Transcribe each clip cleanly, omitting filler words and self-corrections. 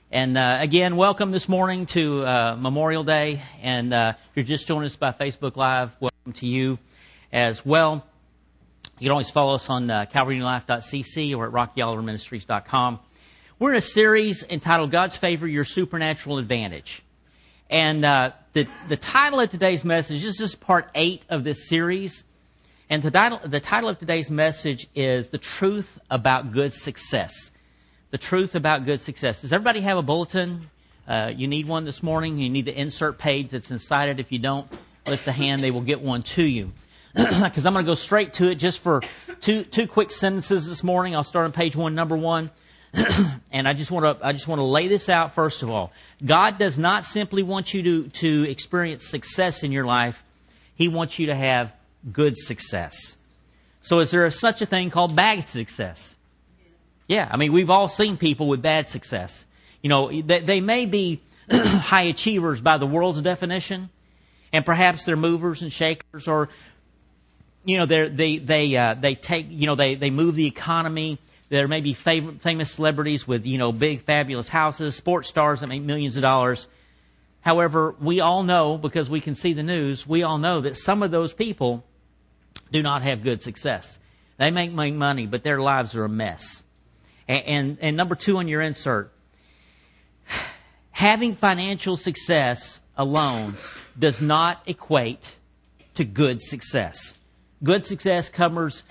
And again, welcome this morning to Memorial Day. And if you're just joining us by Facebook Live, welcome to you as well. You can always follow us on CalvaryNewLife.cc or at RockyOliverMinistries.com. We're in a series entitled God's Favor, Your Supernatural Advantage. And the title of today's message is just part 8 of this series. And the title of today's message is The Truth About Good Success. The truth about good success. Does everybody have a bulletin? You need one this morning. You need the insert page that's inside it. If you don't, lift the hand. They will get one to you. Because I'm going to go straight to it just for two quick sentences this morning. I'll start on page 1, number 1. And I just want to lay this out first of all. God does not simply want you to experience success in your life. He wants you to have good success. So is there such a thing called bad success? Yeah, I mean, we've all seen people with bad success. You know, they may be high achievers by the world's definition, and perhaps they're movers and shakers, or you know, they take, you know, they move the economy. There may be famous celebrities with, you know, big fabulous houses, sports stars that make millions of dollars. However, we all know, because we can see the news, we all know that some of those people do not have good success. They make money, but their lives are a mess. And number 2 on your insert, having financial success alone does not equate to good success. Good success comes.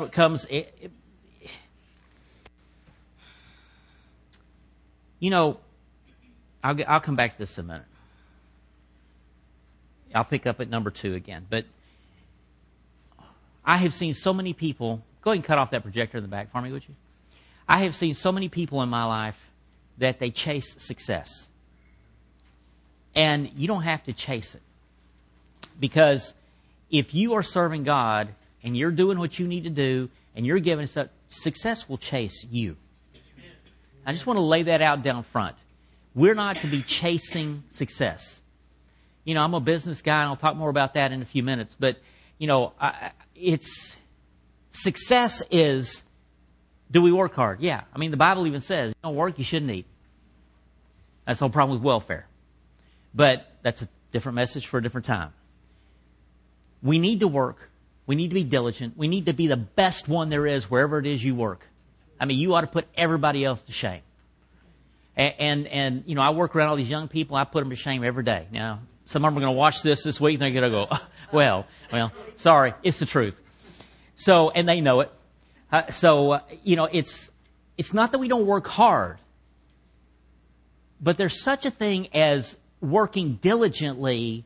You know, I'll come back to this in a minute. I'll pick up at number 2 again. But I have seen so many people. Go ahead and cut off that projector in the back for me, would you? I have seen so many people in my life that they chase success. And you don't have to chase it. Because if you are serving God and you're doing what you need to do and you're giving stuff, success will chase you. I just want to lay that out down front. We're not to be chasing success. You know, I'm a business guy, and I'll talk more about that in a few minutes. But, you know, success is, do we work hard? Yeah. I mean, the Bible even says, you don't work, you shouldn't eat. That's the whole problem with welfare. But that's a different message for a different time. We need to work. We need to be diligent. We need to be the best one there is wherever it is you work. I mean, you ought to put everybody else to shame. And you know, I work around all these young people. I put them to shame every day. Now, some of them are going to watch this week, and they're going to go, oh, well, sorry, it's the truth. So, and they know it. You know, it's not that we don't work hard, but there's such a thing as working diligently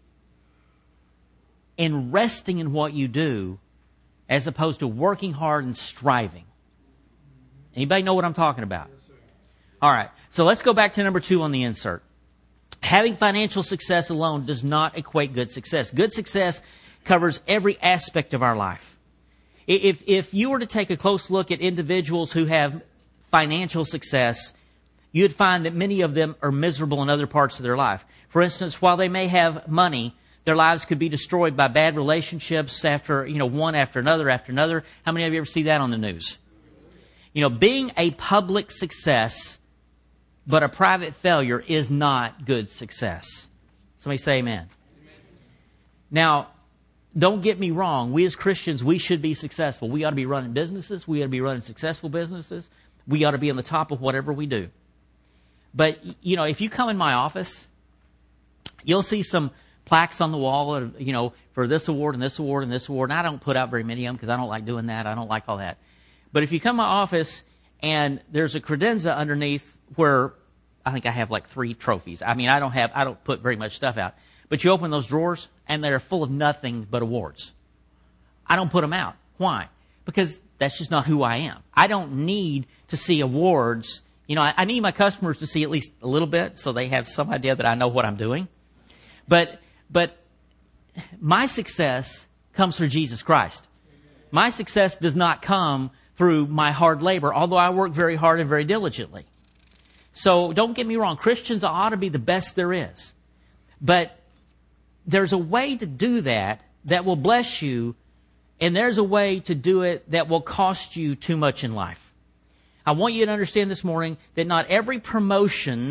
and resting in what you do, as opposed to working hard and striving. Anybody know what I'm talking about? All right. So let's go back to number 2 on the insert. Having financial success alone does not equate good success. Good success covers every aspect of our life. If you were to take a close look at individuals who have financial success, you'd find that many of them are miserable in other parts of their life. For instance, while they may have money, their lives could be destroyed by bad relationships after, you know, one after another after another. How many of you ever see that on the news? You know, being a public success but a private failure is not good success. Somebody say amen. Now, don't get me wrong. We as Christians, we should be successful. We ought to be running businesses. We ought to be running successful businesses. We ought to be on the top of whatever we do. But, you know, if you come in my office, you'll see some plaques on the wall, you know, for this award and this award and this award. And I don't put out very many of them because I don't like doing that. I don't like all that. But if you come to my office and there's a credenza underneath where I think I have like 3 trophies. I mean, I don't put very much stuff out. But you open those drawers, and they're full of nothing but awards. I don't put them out. Why? Because that's just not who I am. I don't need to see awards. You know, I need my customers to see at least a little bit so they have some idea that I know what I'm doing. But my success comes through Jesus Christ. My success does not come through my hard labor, although I work very hard and very diligently. So don't get me wrong. Christians ought to be the best there is. But there's a way to do that will bless you, and there's a way to do it that will cost you too much in life. I want you to understand this morning that not every promotion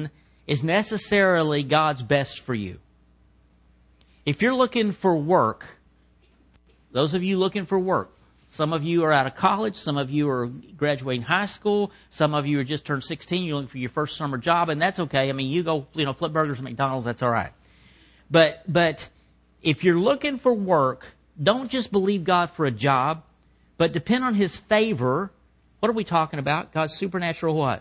is necessarily God's best for you. If you're looking for work, those of you looking for work, some of you are out of college, some of you are graduating high school, some of you are just turned 16, you're looking for your first summer job, and that's okay. I mean, you go, flip burgers at McDonald's, that's all right. But if you're looking for work, don't just believe God for a job, but depend on His favor. What are we talking about? God's supernatural what?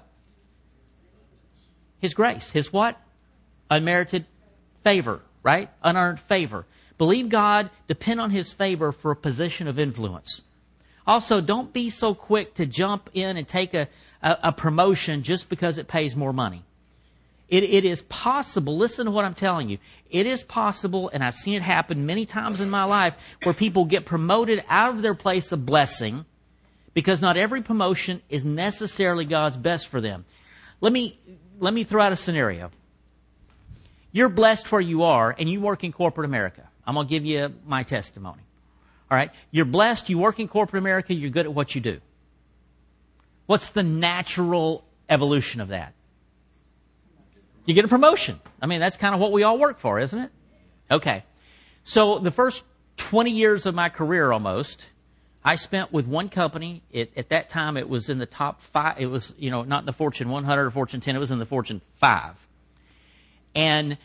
His grace. His what? Unmerited favor, right? Unearned favor. Believe God, depend on His favor for a position of influence. Also, don't be so quick to jump in and take a promotion just because it pays more money. It is possible, listen to what I'm telling you, it is possible, and I've seen it happen many times in my life, where people get promoted out of their place of blessing because not every promotion is necessarily God's best for them. Let me throw out a scenario. You're blessed where you are, and you work in corporate America. I'm going to give you my testimony. All right? You're blessed, you work in corporate America, you're good at what you do. What's the natural evolution of that? You get a promotion. I mean, that's kind of what we all work for, isn't it? Okay. So the first 20 years of my career almost, I spent with one company. At that time, it was in the top 5. It was, not in the Fortune 100 or Fortune 10. It was in the Fortune 5. And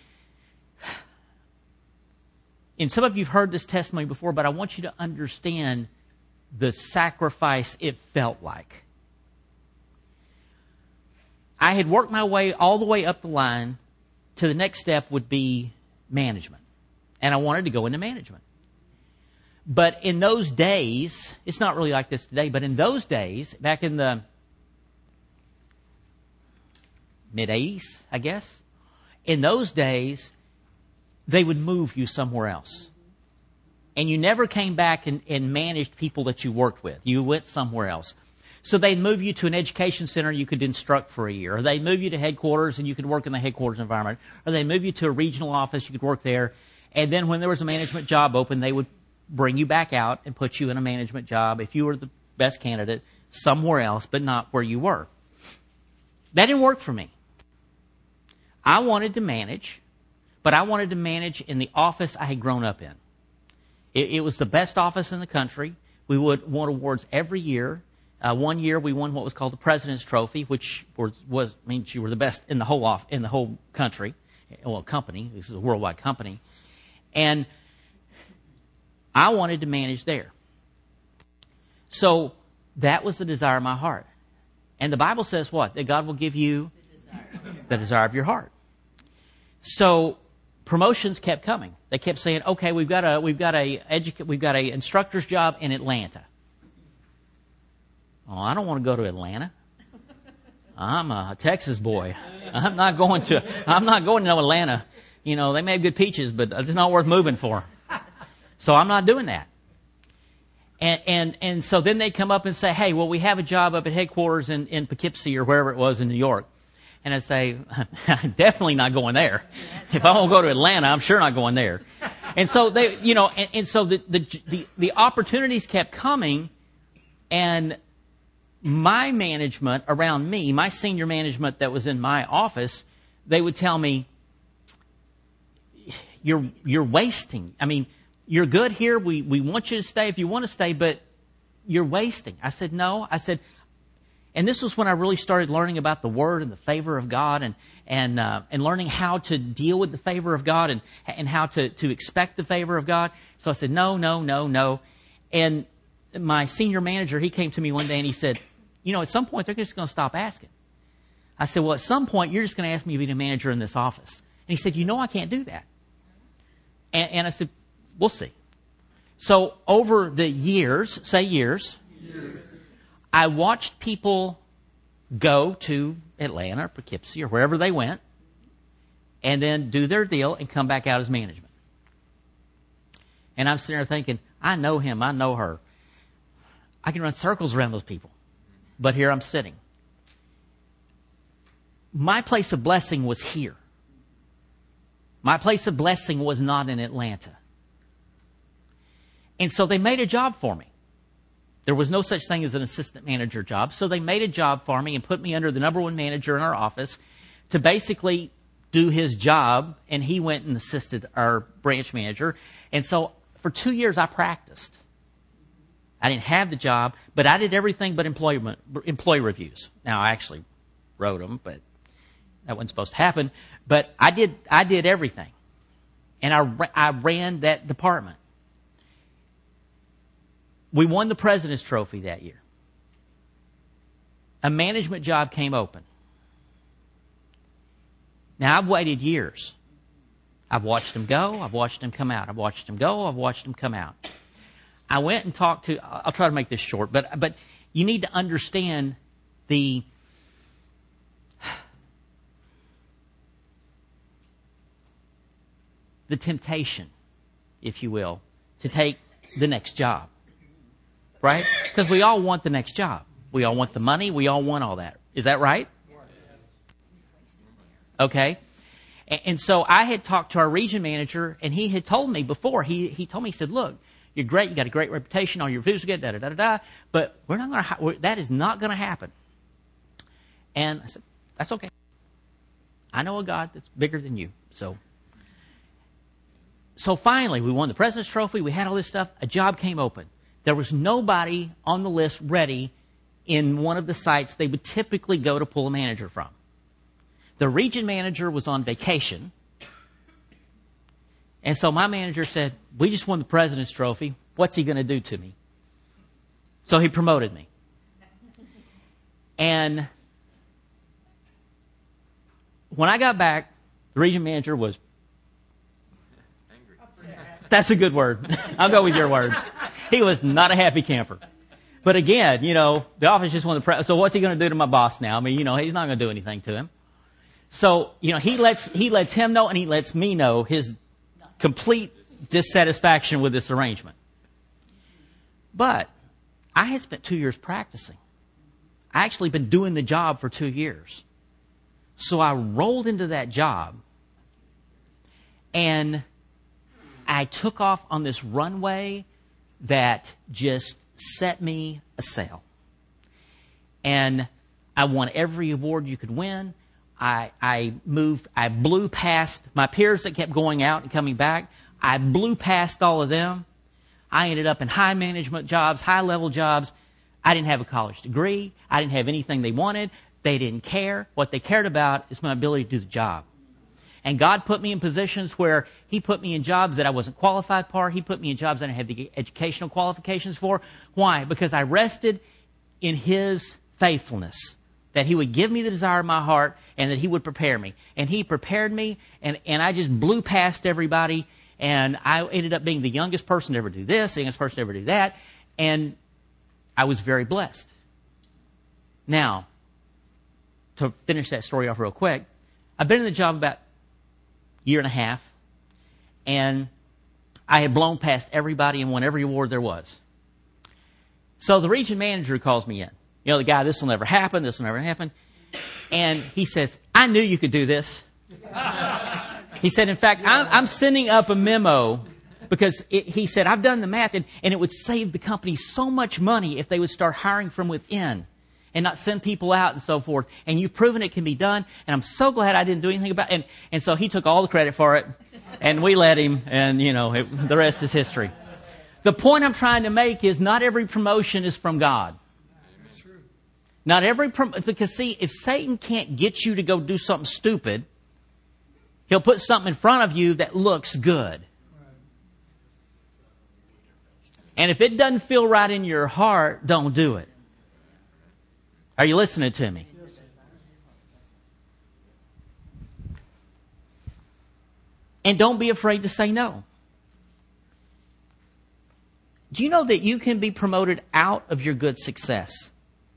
some of you have heard this testimony before, but I want you to understand the sacrifice it felt like. I had worked my way all the way up the line to the next step would be management. And I wanted to go into management. But in those days, it's not really like this today, but in those days, back in the mid-80s, I guess, in those days, they would move you somewhere else. And you never came back and managed people that you worked with. You went somewhere else. So they'd move you to an education center you could instruct for a year. Or they'd move you to headquarters and you could work in the headquarters environment. Or they'd move you to a regional office, you could work there. And then when there was a management job open, they would bring you back out and put you in a management job if you were the best candidate somewhere else, but not where you were. That didn't work for me. I wanted to manage, but I wanted to manage in the office I had grown up in. It was the best office in the country. We would won awards every year. One year we won what was called the President's Trophy, which means you were the best in the whole country. Well, company. This is a worldwide company. And I wanted to manage there. So that was the desire of my heart. And the Bible says what? That God will give you the desire of your heart. So promotions kept coming. They kept saying, "Okay, we've got a instructor's job in Atlanta." Oh, I don't want to go to Atlanta. I'm a Texas boy. I'm not going to no Atlanta. They may have good peaches, but it's not worth moving for. So I'm not doing that. And so then they come up and say, "Hey, well, we have a job up at headquarters in Poughkeepsie or wherever it was in New York." And I say, "I'm definitely not going there. If I won't go to Atlanta, I'm sure not going there." And so they, so the opportunities kept coming, and my management around me, my senior management that was in my office, they would tell me, "You're wasting. I mean, you're good here. We want you to stay if you want to stay, but you're wasting." I said, "No." I said, and this was when I really started learning about the Word and the favor of God and learning how to deal with the favor of God and how to expect the favor of God. So I said, no. And my senior manager, he came to me one day and he said, "At some point they're just going to stop asking." I said, "Well, at some point you're just going to ask me to be the manager in this office." And he said, "I can't do that." And I said, "We'll see." So over the years, I watched people go to Atlanta or Poughkeepsie or wherever they went and then do their deal and come back out as management. And I'm sitting there thinking, I know him, I know her. I can run circles around those people. But here I'm sitting. My place of blessing was here. My place of blessing was not in Atlanta. And so they made a job for me. There was no such thing as an assistant manager job. So they made a job for me and put me under the number one manager in our office to basically do his job, and he went and assisted our branch manager. And so for 2 years, I practiced. I didn't have the job, but I did everything but employee reviews. Now, I actually wrote them, but that wasn't supposed to happen. But I did everything. And I ran that department. We won the President's Trophy that year. A management job came open. Now, I've waited years. I've watched them go. I've watched them come out. I've watched them go. I've watched them come out. I went and talked to, I'll try to make this short, but you need to understand the temptation, if you will, to take the next job. Right? Because we all want the next job. We all want the money. We all want all that. Is that right? Okay. And so I had talked to our region manager, and he had told me before, he told me, he said, look, you're great, you got a great reputation, all your reviews are good, da-da-da-da-da, but we're not going to, that is not going to happen. And I said, that's okay. I know a God that's bigger than you. So finally, we won the President's Trophy, we had all this stuff, a job came open. There was nobody on the list ready in one of the sites they would typically go to pull a manager from. The region manager was on vacation. And so my manager said, we just won the President's Trophy. What's he going to do to me? So he promoted me. And when I got back, the region manager was... angry. That's a good word. I'll go with your word. He was not a happy camper. But again, the office just won the President's. So what's he going to do to my boss now? I mean, he's not going to do anything to him. So, he lets him know and he lets me know his complete dissatisfaction with this arrangement. But I had spent 2 years practicing. I actually been doing the job for 2 years. So I rolled into that job and I took off on this runway that just set me a sail. And I won every award you could win. I blew past my peers that kept going out and coming back. I blew past all of them. I ended up in high management jobs, high level jobs. I didn't have a college degree. I didn't have anything they wanted. They didn't care. What they cared about is my ability to do the job. And God put me in positions where He put me in jobs that I wasn't qualified for. He put me in jobs that I didn't have the educational qualifications for. Why? Because I rested in His faithfulness. That He would give me the desire of my heart and that He would prepare me. And He prepared me and I just blew past everybody and I ended up being the youngest person to ever do this, the youngest person to ever do that. And I was very blessed. Now, to finish that story off real quick, I've been in the job about a year and a half and I had blown past everybody and won every award there was. So the region manager calls me in. The guy, this will never happen, this will never happen. And he says, I knew you could do this. He said, in fact, I'm sending up a memo because he said, I've done the math and it would save the company so much money if they would start hiring from within and not send people out and so forth. And you've proven it can be done. And I'm so glad I didn't do anything about it. And so he took all the credit for it and we let him and, the rest is history. The point I'm trying to make is not every promotion is from God. Not every, because see, if Satan can't get you to go do something stupid, he'll put something in front of you that looks good. And if it doesn't feel right in your heart, don't do it. Are you listening to me? And don't be afraid to say no. Do you know that you can be promoted out of your good success?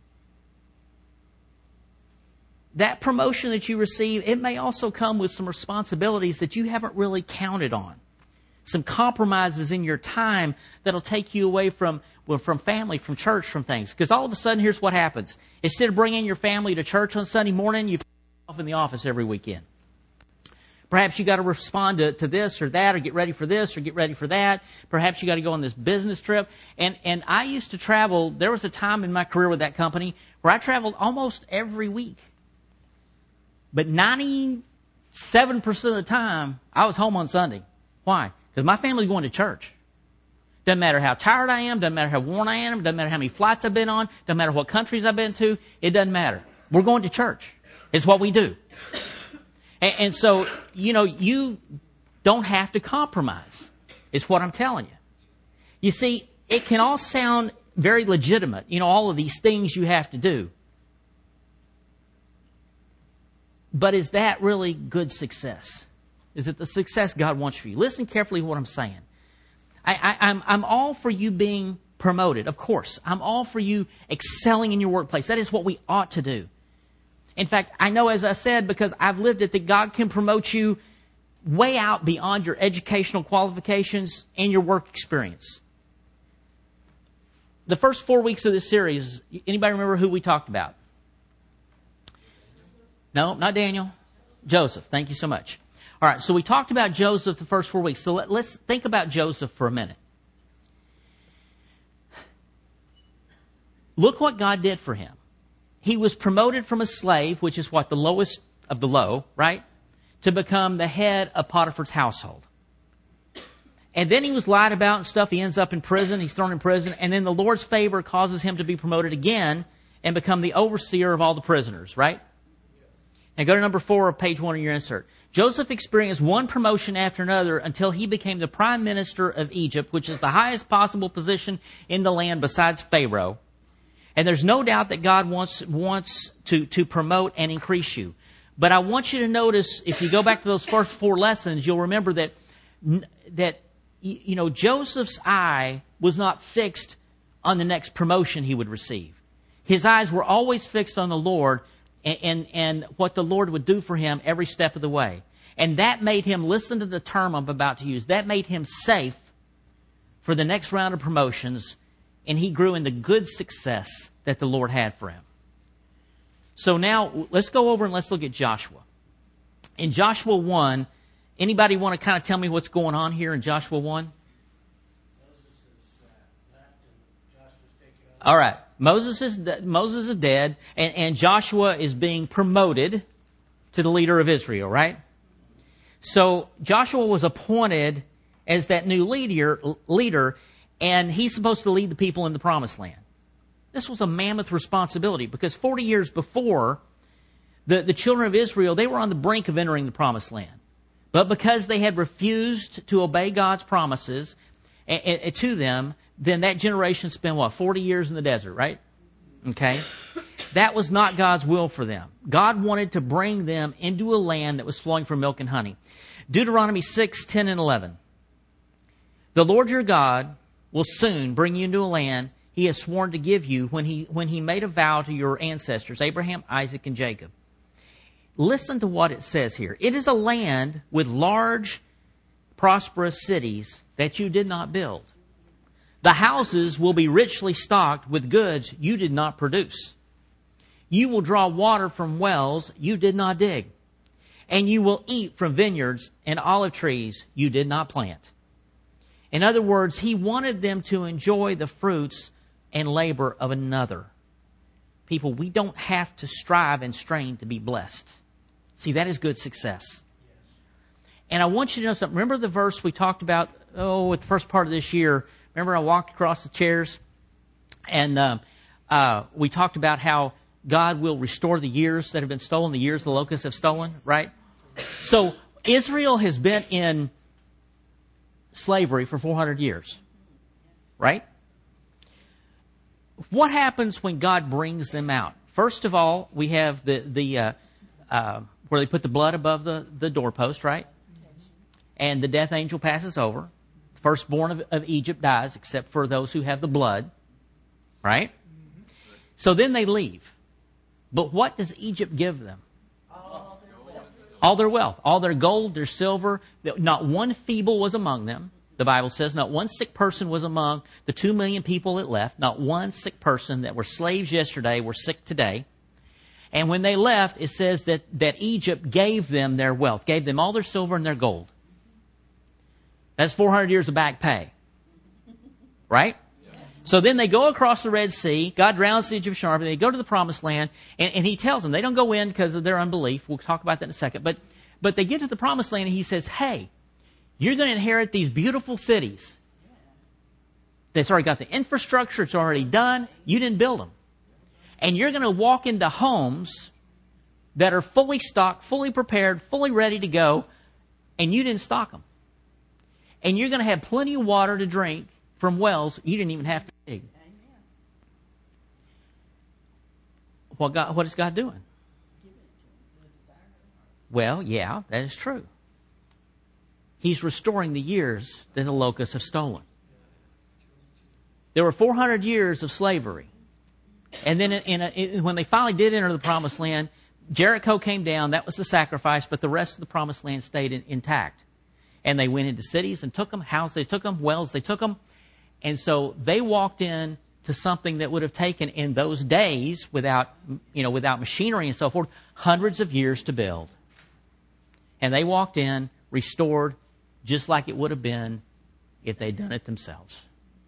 That promotion that you receive, it may also come with some responsibilities that you haven't really counted on. Some compromises in your time that'll take you away from family, from church, from things. Because all of a sudden, here's what happens. Instead of bringing your family to church on Sunday morning, you find yourself in the office every weekend. Perhaps you got to respond to this or that, or get ready for this or get ready for that. Perhaps you got to go on this business trip. And I used to travel. There was a time in my career with that company where I traveled almost every week. But 95% 7% of the time, I was home on Sunday. Why? Because my family's going to church. Doesn't matter how tired I am, doesn't matter how worn I am, doesn't matter how many flights I've been on, doesn't matter what countries I've been to, it doesn't matter. We're going to church. It's what we do. And so, you don't have to compromise. It's what I'm telling you. You see, it can all sound very legitimate, all of these things you have to do. But is that really good success? Is it the success God wants for you? Listen carefully to what I'm saying. I'm all for you being promoted, of course. I'm all for you excelling in your workplace. That is what we ought to do. In fact, I know, as I said, because I've lived it, that God can promote you way out beyond your educational qualifications and your work experience. The first 4 weeks of this series, anybody remember who we talked about? No, not Daniel. Joseph. Thank you so much. All right, so we talked about Joseph the first 4 weeks. So let's think about Joseph for a minute. Look what God did for him. He was promoted from a slave, which is what, the lowest of the low, right? To become the head of Potiphar's household. And then he was lied about and stuff. He ends up in prison. He's thrown in prison. And then the Lord's favor causes him to be promoted again and become the overseer of all the prisoners, right? And go to number 4 of page 1 of your insert. Joseph experienced one promotion after another until he became the prime minister of Egypt, which is the highest possible position in the land besides Pharaoh. And there's no doubt that God wants to promote and increase you. But I want you to notice, if you go back to those first 4 lessons, you'll remember that Joseph's eye was not fixed on the next promotion he would receive. His eyes were always fixed on the Lord and what the Lord would do for him every step of the way. And that made him, listen to the term I'm about to use, that made him safe for the next round of promotions, and he grew in the good success that the Lord had for him. So now, let's go over and let's look at Joshua. In Joshua 1, anybody want to kind of tell me what's going on here in Joshua 1? All right. Moses is dead, and Joshua is being promoted to the leader of Israel, right? So Joshua was appointed as that new leader, and he's supposed to lead the people in the promised land. This was a mammoth responsibility because 40 years before, the children of Israel, they were on the brink of entering the promised land. But because they had refused to obey God's promises to them, then that generation spent, 40 years in the desert, right? Okay. That was not God's will for them. God wanted to bring them into a land that was flowing from milk and honey. Deuteronomy 6, 10, and 11. The Lord your God will soon bring you into a land He has sworn to give you when he made a vow to your ancestors, Abraham, Isaac, and Jacob. Listen to what it says here. It is a land with large, prosperous cities that you did not build. The houses will be richly stocked with goods you did not produce. You will draw water from wells you did not dig. And you will eat from vineyards and olive trees you did not plant. In other words, He wanted them to enjoy the fruits and labor of another. People, we don't have to strive and strain to be blessed. See, that is good success. And I want you to know something. Remember the verse we talked about, at the first part of this year. Remember I walked across the chairs and we talked about how God will restore the years that have been stolen, the years the locusts have stolen, right? So Israel has been in slavery for 400 years, right? What happens when God brings them out? First of all, we have the where they put the blood above the doorpost, right? And the death angel passes over. The firstborn of Egypt dies, except for those who have the blood, right? So then they leave. But what does Egypt give them? All their wealth, all their gold, their silver. Not one feeble was among them. The Bible says not one sick person was among the 2 million people that left. Not one sick person that were slaves yesterday were sick today. And when they left, it says that Egypt gave them their wealth, gave them all their silver and their gold. That's 400 years of back pay. Right? So then they go across the Red Sea. God drowns the Egyptian army. They go to the Promised Land, and He tells them they don't go in because of their unbelief. We'll talk about that in a second. But they get to the promised land and he says, hey, you're going to inherit these beautiful cities. That's already got the infrastructure. It's already done. You didn't build them. And you're going to walk into homes that are fully stocked, fully prepared, fully ready to go, and you didn't stock them. And you're going to have plenty of water to drink from wells you didn't even have to dig. What is God doing? Well, yeah, that is true. He's restoring the years that the locusts have stolen. There were 400 years of slavery. And then when they finally did enter the promised land, Jericho came down. That was the sacrifice, but the rest of the promised land stayed intact. And they went into cities and took them, houses they took them, wells they took them. And so they walked in to something that would have taken in those days, without machinery and so forth, hundreds of years to build. And they walked in, restored, just like it would have been if they'd done it themselves.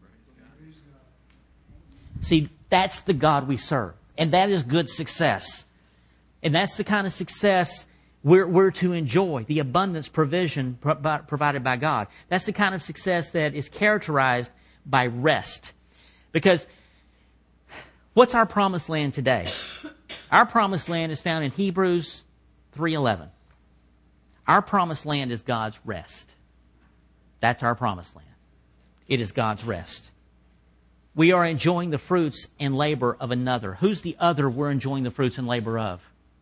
See, that's the God we serve. And that is good success. And that's the kind of success we're to enjoy, the abundance provision provided by God. That's the kind of success that is characterized by rest. Because what's our promised land today? Our promised land is found in Hebrews 3:11. Our promised land is God's rest. That's our promised land. It is God's rest. We are enjoying the fruits and labor of another. Who's the other we're enjoying the fruits and labor of?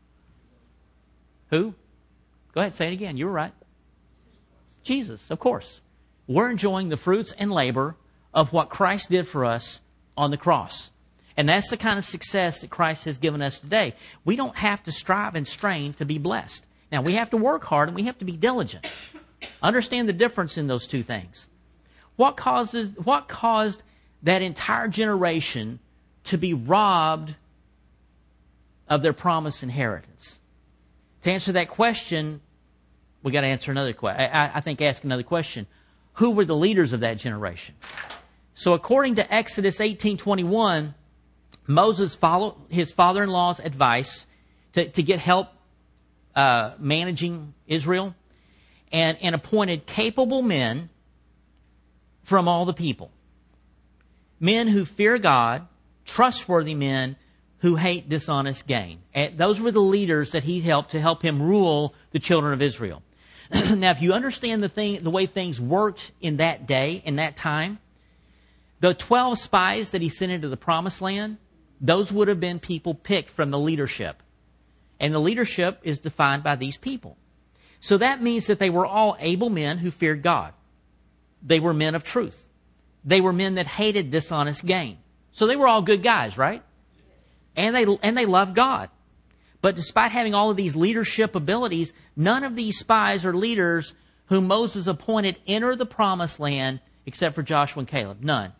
Who? Go ahead, say it again. You were right. Jesus, of course. We're enjoying the fruits and labor of what Christ did for us on the cross. And that's the kind of success that Christ has given us today. We don't have to strive and strain to be blessed. Now, we have to work hard and we have to be diligent. Understand the difference in those two things. What caused that entire generation to be robbed of their promised inheritance? To answer that question, we got to answer another question. Ask another question. Who were the leaders of that generation? So according to Exodus 18:21, Moses followed his father-in-law's advice to get help managing Israel, and appointed capable men from all the people. Men who fear God, trustworthy men who hate dishonest gain. And those were the leaders that he helped to help him rule the children of Israel. Now, if you understand the way things worked in that day, in that time, the 12 spies that he sent into the promised land, those would have been people picked from the leadership. And the leadership is defined by these people. So that means that they were all able men who feared God. They were men of truth. They were men that hated dishonest gain. So they were all good guys, right? And they loved God. But despite having all of these leadership abilities, none of these spies or leaders whom Moses appointed enter the promised land except for Joshua and Caleb. None.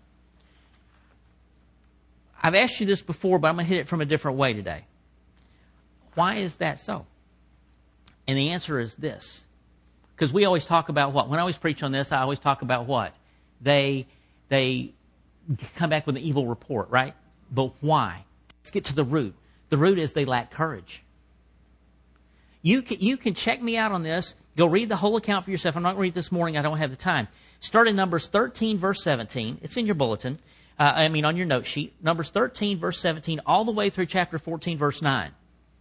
I've asked you this before, but I'm going to hit it from a different way today. Why is that so? And the answer is this. Because we always talk about what? When I always preach on this, I always talk about what? They come back with an evil report, right? But why? Let's get to the root. The root is they lack courage. You can check me out on this. Go read the whole account for yourself. I'm not going to read it this morning. I don't have the time. Start in Numbers 13, verse 17. It's in your bulletin. On your note sheet. Numbers 13, verse 17, all the way through chapter 14, verse 9.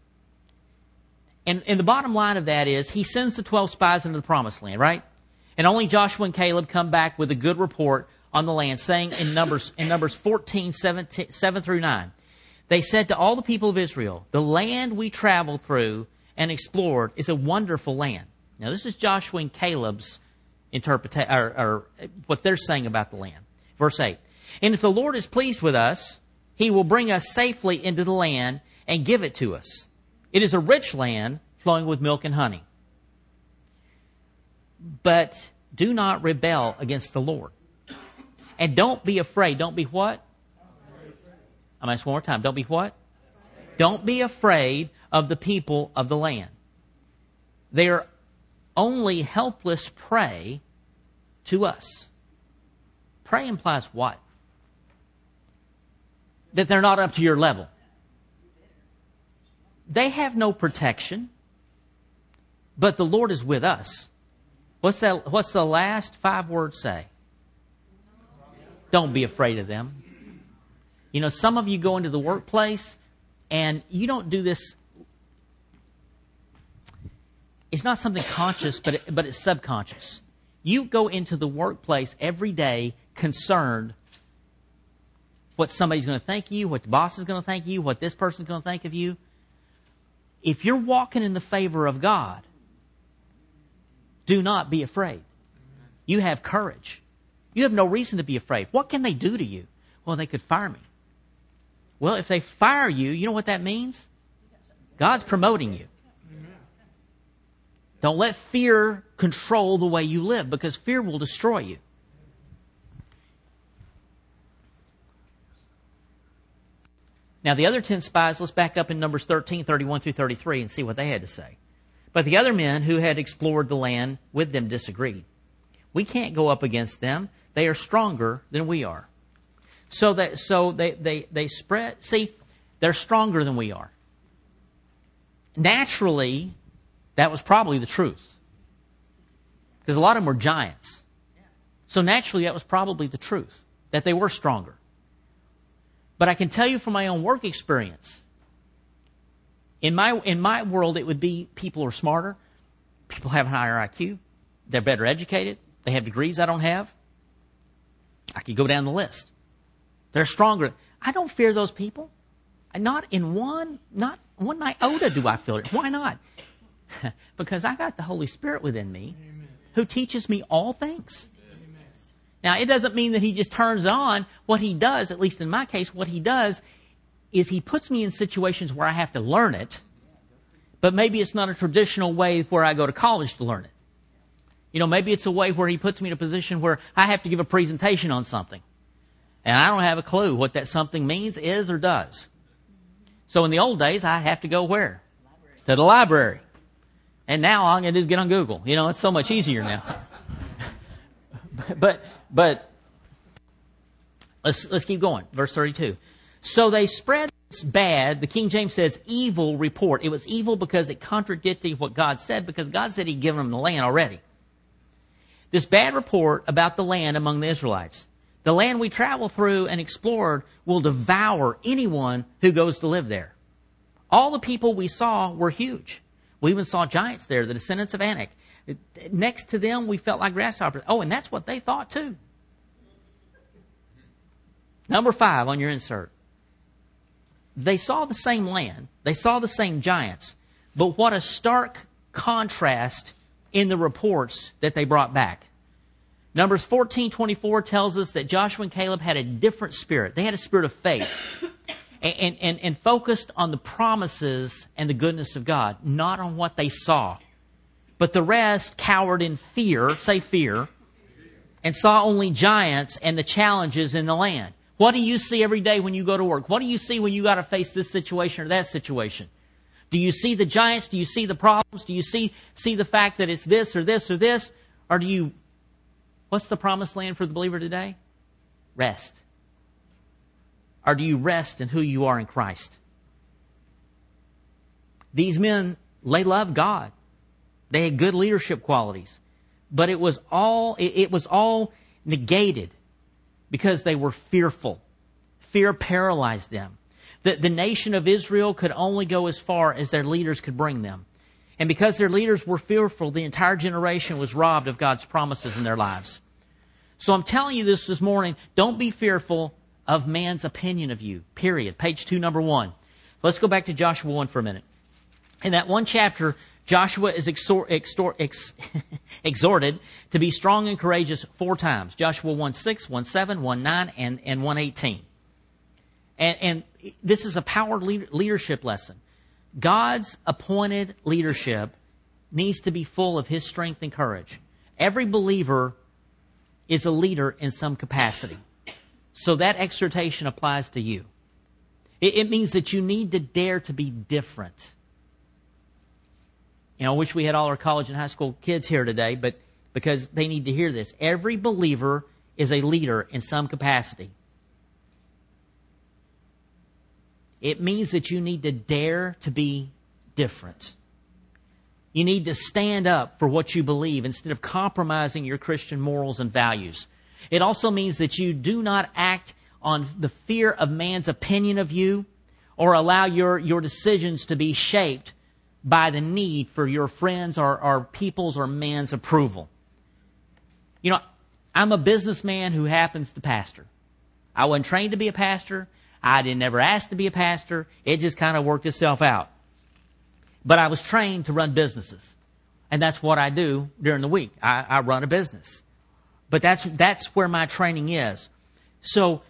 And the bottom line of that is he sends the 12 spies into the promised land, right? And only Joshua and Caleb come back with a good report on the land, saying in Numbers 14, 7 through 9, they said to all the people of Israel, the land we traveled through and explored is a wonderful land. Now, this is Joshua and Caleb's interpretation, or what they're saying about the land. Verse 8, and if the Lord is pleased with us, he will bring us safely into the land and give it to us. It is a rich land flowing with milk and honey. But do not rebel against the Lord. And don't be afraid. Don't be what? I'm going to ask one more time. Don't be what? Don't be afraid of the people of the land. They are only helpless prey to us. Prey implies what? That they're not up to your level. They have no protection. but the Lord is with us. What's the last 5 words say? Don't be afraid of them. You know, some of you go into the workplace and you don't do this. It's not something conscious, but it's subconscious. You go into the workplace every day concerned what somebody's going to think of you, what the boss is going to think of you, what this person's going to think of you. If you're walking in the favor of God, do not be afraid. You have courage. You have no reason to be afraid. What can they do to you? Well, they could fire me. Well, if they fire you, you know what that means? God's promoting you. Don't let fear control the way you live, because fear will destroy you. Now, the other 10 spies, let's back up in Numbers 13, 31 through 33 and see what they had to say. But the other men who had explored the land with them disagreed. We can't go up against them. They are stronger than we are. So they spread. See, they're stronger than we are. Naturally, that was probably the truth. Because a lot of them were giants. So naturally, that was probably the truth, that they were stronger. But I can tell you from my own work experience, in my world, it would be people are smarter, people have a higher IQ, they're better educated, they have degrees I don't have. I could go down the list. They're stronger. I don't fear those people. Not one iota do I fear it. Why not? Because I got the Holy Spirit within me, who teaches me all things. Now, it doesn't mean that He just turns on. What He does, at least in my case, what He does is He puts me in situations where I have to learn it, but maybe it's not a traditional way where I go to college to learn it. You know, maybe it's a way where He puts me in a position where I have to give a presentation on something, and I don't have a clue what that something means, is, or does. So in the old days, I have to go where? To the library. And now all I'm going to do is get on Google. You know, it's so much easier now. But let's keep going. Verse 32. So they spread this bad, the King James says evil report. It was evil because it contradicted what God said, because God said He'd given them the land already. This bad report about the land among the Israelites. The land we travel through and explored will devour anyone who goes to live there. All the people we saw were huge. We even saw giants there, the descendants of Anak. Next to them, we felt like grasshoppers. Oh, and that's what they thought too. Number 5 on your insert. They saw the same land. They saw the same giants. But what a stark contrast in the reports that they brought back. Numbers 14:24 tells us that Joshua and Caleb had a different spirit. They had a spirit of faith and focused on the promises and the goodness of God, not on what they saw. But the rest cowered in fear, say fear, and saw only giants and the challenges in the land. What do you see every day when you go to work? What do you see when you got to face this situation or that situation? Do you see the giants? Do you see the problems? Do you see the fact that it's this or this or this? Or do you, what's the promised land for the believer today? Rest. Or do you rest in who you are in Christ? These men, they loved God. They had good leadership qualities. But it was all negated because they were fearful. Fear paralyzed them. The nation of Israel could only go as far as their leaders could bring them. And because their leaders were fearful, the entire generation was robbed of God's promises in their lives. So I'm telling you this morning, don't be fearful of man's opinion of you, period. Page 2, number 1. Let's go back to Joshua 1 for a minute. In that one chapter, Joshua is exhorted to be strong and courageous 4 times. Joshua 1:6, 1:7, 1:9, and 1:18. And this is a power leadership lesson. God's appointed leadership needs to be full of His strength and courage. Every believer is a leader in some capacity. So that exhortation applies to you. It means that you need to dare to be different. You know, I wish we had all our college and high school kids here today, but because they need to hear this. Every believer is a leader in some capacity. It means that you need to dare to be different. You need to stand up for what you believe instead of compromising your Christian morals and values. It also means that you do not act on the fear of man's opinion of you or allow your decisions to be shaped by the need for your friends or people's or men's approval. You know, I'm a businessman who happens to pastor. I wasn't trained to be a pastor. I didn't ever ask to be a pastor. It just kind of worked itself out. But I was trained to run businesses. And that's what I do during the week. I run a business. But that's where my training is. So,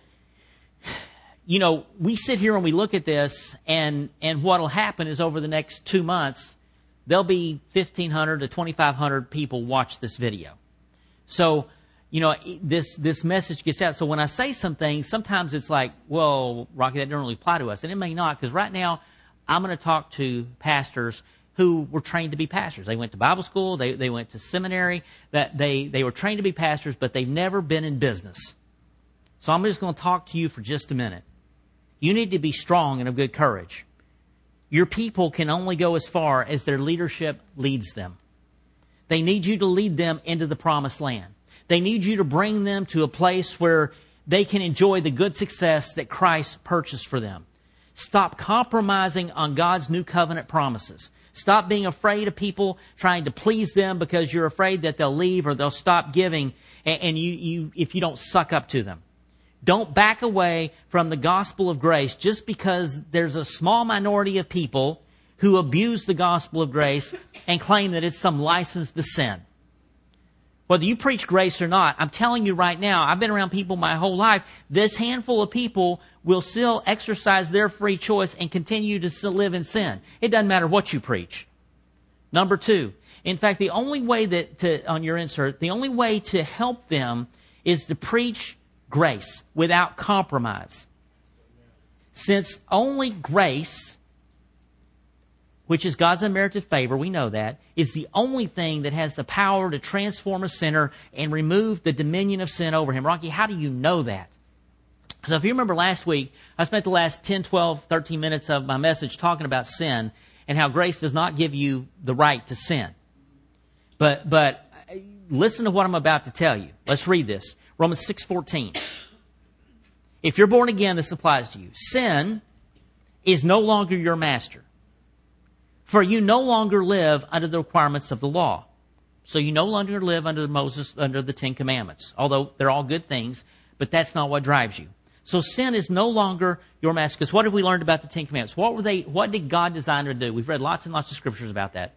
you know, we sit here and we look at this, and what will happen is over the next 2 months, there'll be 1,500 to 2,500 people watch this video. So, you know, this message gets out. So when I say some things, sometimes it's like, well, Rocky, that doesn't really apply to us. And it may not, because right now I'm going to talk to pastors who were trained to be pastors. They went to Bible school, they went to seminary, that they were trained to be pastors, but they've never been in business. So I'm just going to talk to you for just a minute. You need to be strong and of good courage. Your people can only go as far as their leadership leads them. They need you to lead them into the promised land. They need you to bring them to a place where they can enjoy the good success that Christ purchased for them. Stop compromising on God's new covenant promises. Stop being afraid of people trying to please them because you're afraid that they'll leave or they'll stop giving and if you don't suck up to them. Don't back away from the gospel of grace just because there's a small minority of people who abuse the gospel of grace and claim that it's some license to sin. Whether you preach grace or not, I'm telling you right now, I've been around people my whole life. This handful of people will still exercise their free choice and continue to still live in sin. It doesn't matter what you preach. Number two, in fact, the only way on your insert, the only way to help them is to preach grace without compromise. Since only grace, which is God's unmerited favor, we know that, is the only thing that has the power to transform a sinner and remove the dominion of sin over him. Rocky, how do you know that? So if you remember last week, I spent the last 10, 12, 13 minutes of my message talking about sin and how grace does not give you the right to sin. But listen to what I'm about to tell you. Let's read this. Romans 6:14. If you're born again, this applies to you. Sin is no longer your master. For you no longer live under the requirements of the law. So you no longer live under the 10 Commandments. Although they're all good things, but that's not what drives you. So sin is no longer your master. Because what have we learned about the 10 Commandments? What did God design to do? We've read lots and lots of scriptures about that.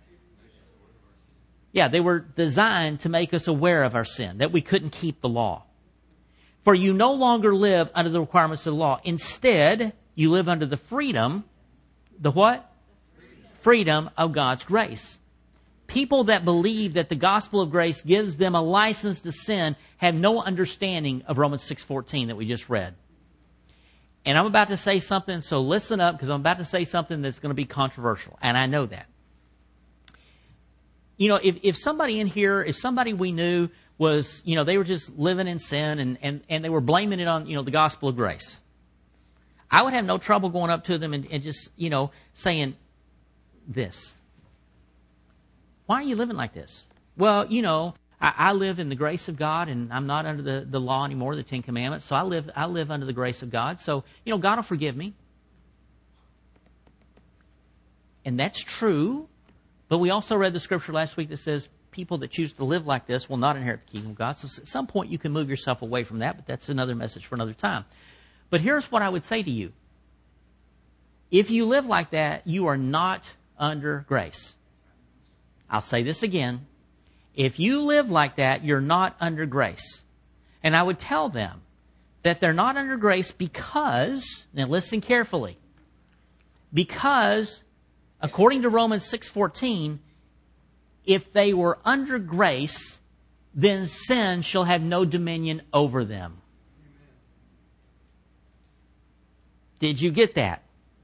Yeah, they were designed to make us aware of our sin, that we couldn't keep the law. For you no longer live under the requirements of the law. Instead, you live under the freedom, the what? Freedom of God's grace. People that believe that the gospel of grace gives them a license to sin have no understanding of Romans 6:14 that we just read. And I'm about to say something, so listen up, because I'm about to say something that's going to be controversial, and I know that. You know, if somebody in here, if somebody we knew was, you know, they were just living in sin and they were blaming it on, you know, the gospel of grace, I would have no trouble going up to them and just, you know, saying this. Why are you living like this? Well, you know, I live in the grace of God and I'm not under the law anymore, the 10 Commandments. So I live under the grace of God. So, you know, God will forgive me. And that's true. But we also read the scripture last week that says people that choose to live like this will not inherit the kingdom of God. So at some point you can move yourself away from that, but that's another message for another time. But here's what I would say to you. If you live like that, you are not under grace. I'll say this again. If you live like that, you're not under grace. And I would tell them that they're not under grace because, now listen carefully, because according to Romans 6:14, if they were under grace, then sin shall have no dominion over them. Did you get that?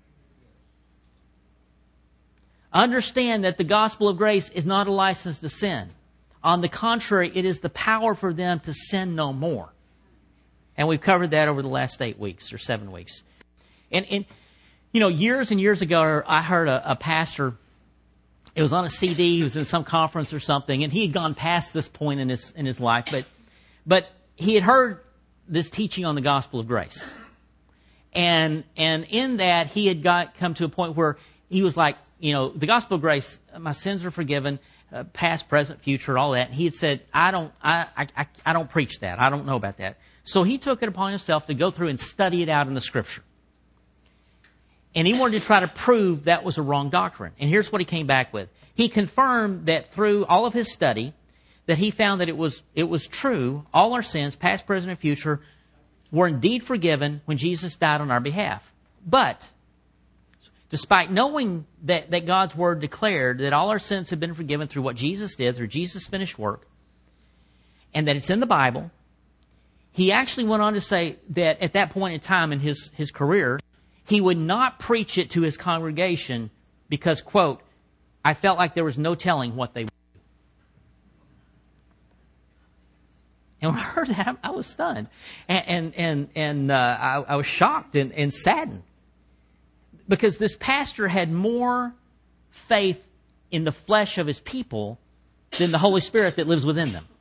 Understand that the gospel of grace is not a license to sin. On the contrary, it is the power for them to sin no more. And we've covered that over the last 8 weeks or 7 weeks. And you know, years and years ago, I heard a pastor It was on a CD. He was in some conference or something, and he had gone past this point in his life. But he had heard this teaching on the gospel of grace, and in that he had come to a point where he was like, the gospel of grace, my sins are forgiven, past, present, future, all that. And he had said, I don't preach that. I don't know about that. So he took it upon himself to go through and study it out in the Scripture. And he wanted to try to prove that was a wrong doctrine. And here's what he came back with. He confirmed that through all of his study, that he found that it was true. All our sins, past, present, and future, were indeed forgiven when Jesus died on our behalf. But despite knowing that God's Word declared that all our sins have been forgiven through what Jesus did, through Jesus' finished work, and that it's in the Bible, he actually went on to say that at that point in time in his career, he would not preach it to his congregation because, quote, I felt like there was no telling what they would do. And when I heard that, I was stunned. And I was shocked and saddened. Because this pastor had more faith in the flesh of his people than the Holy Spirit that lives within them.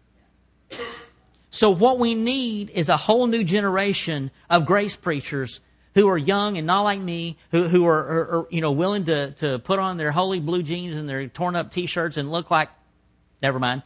So what we need is a whole new generation of grace preachers who are young and not like me, who are willing to put on their holy blue jeans and their torn up t-shirts and look like, never mind,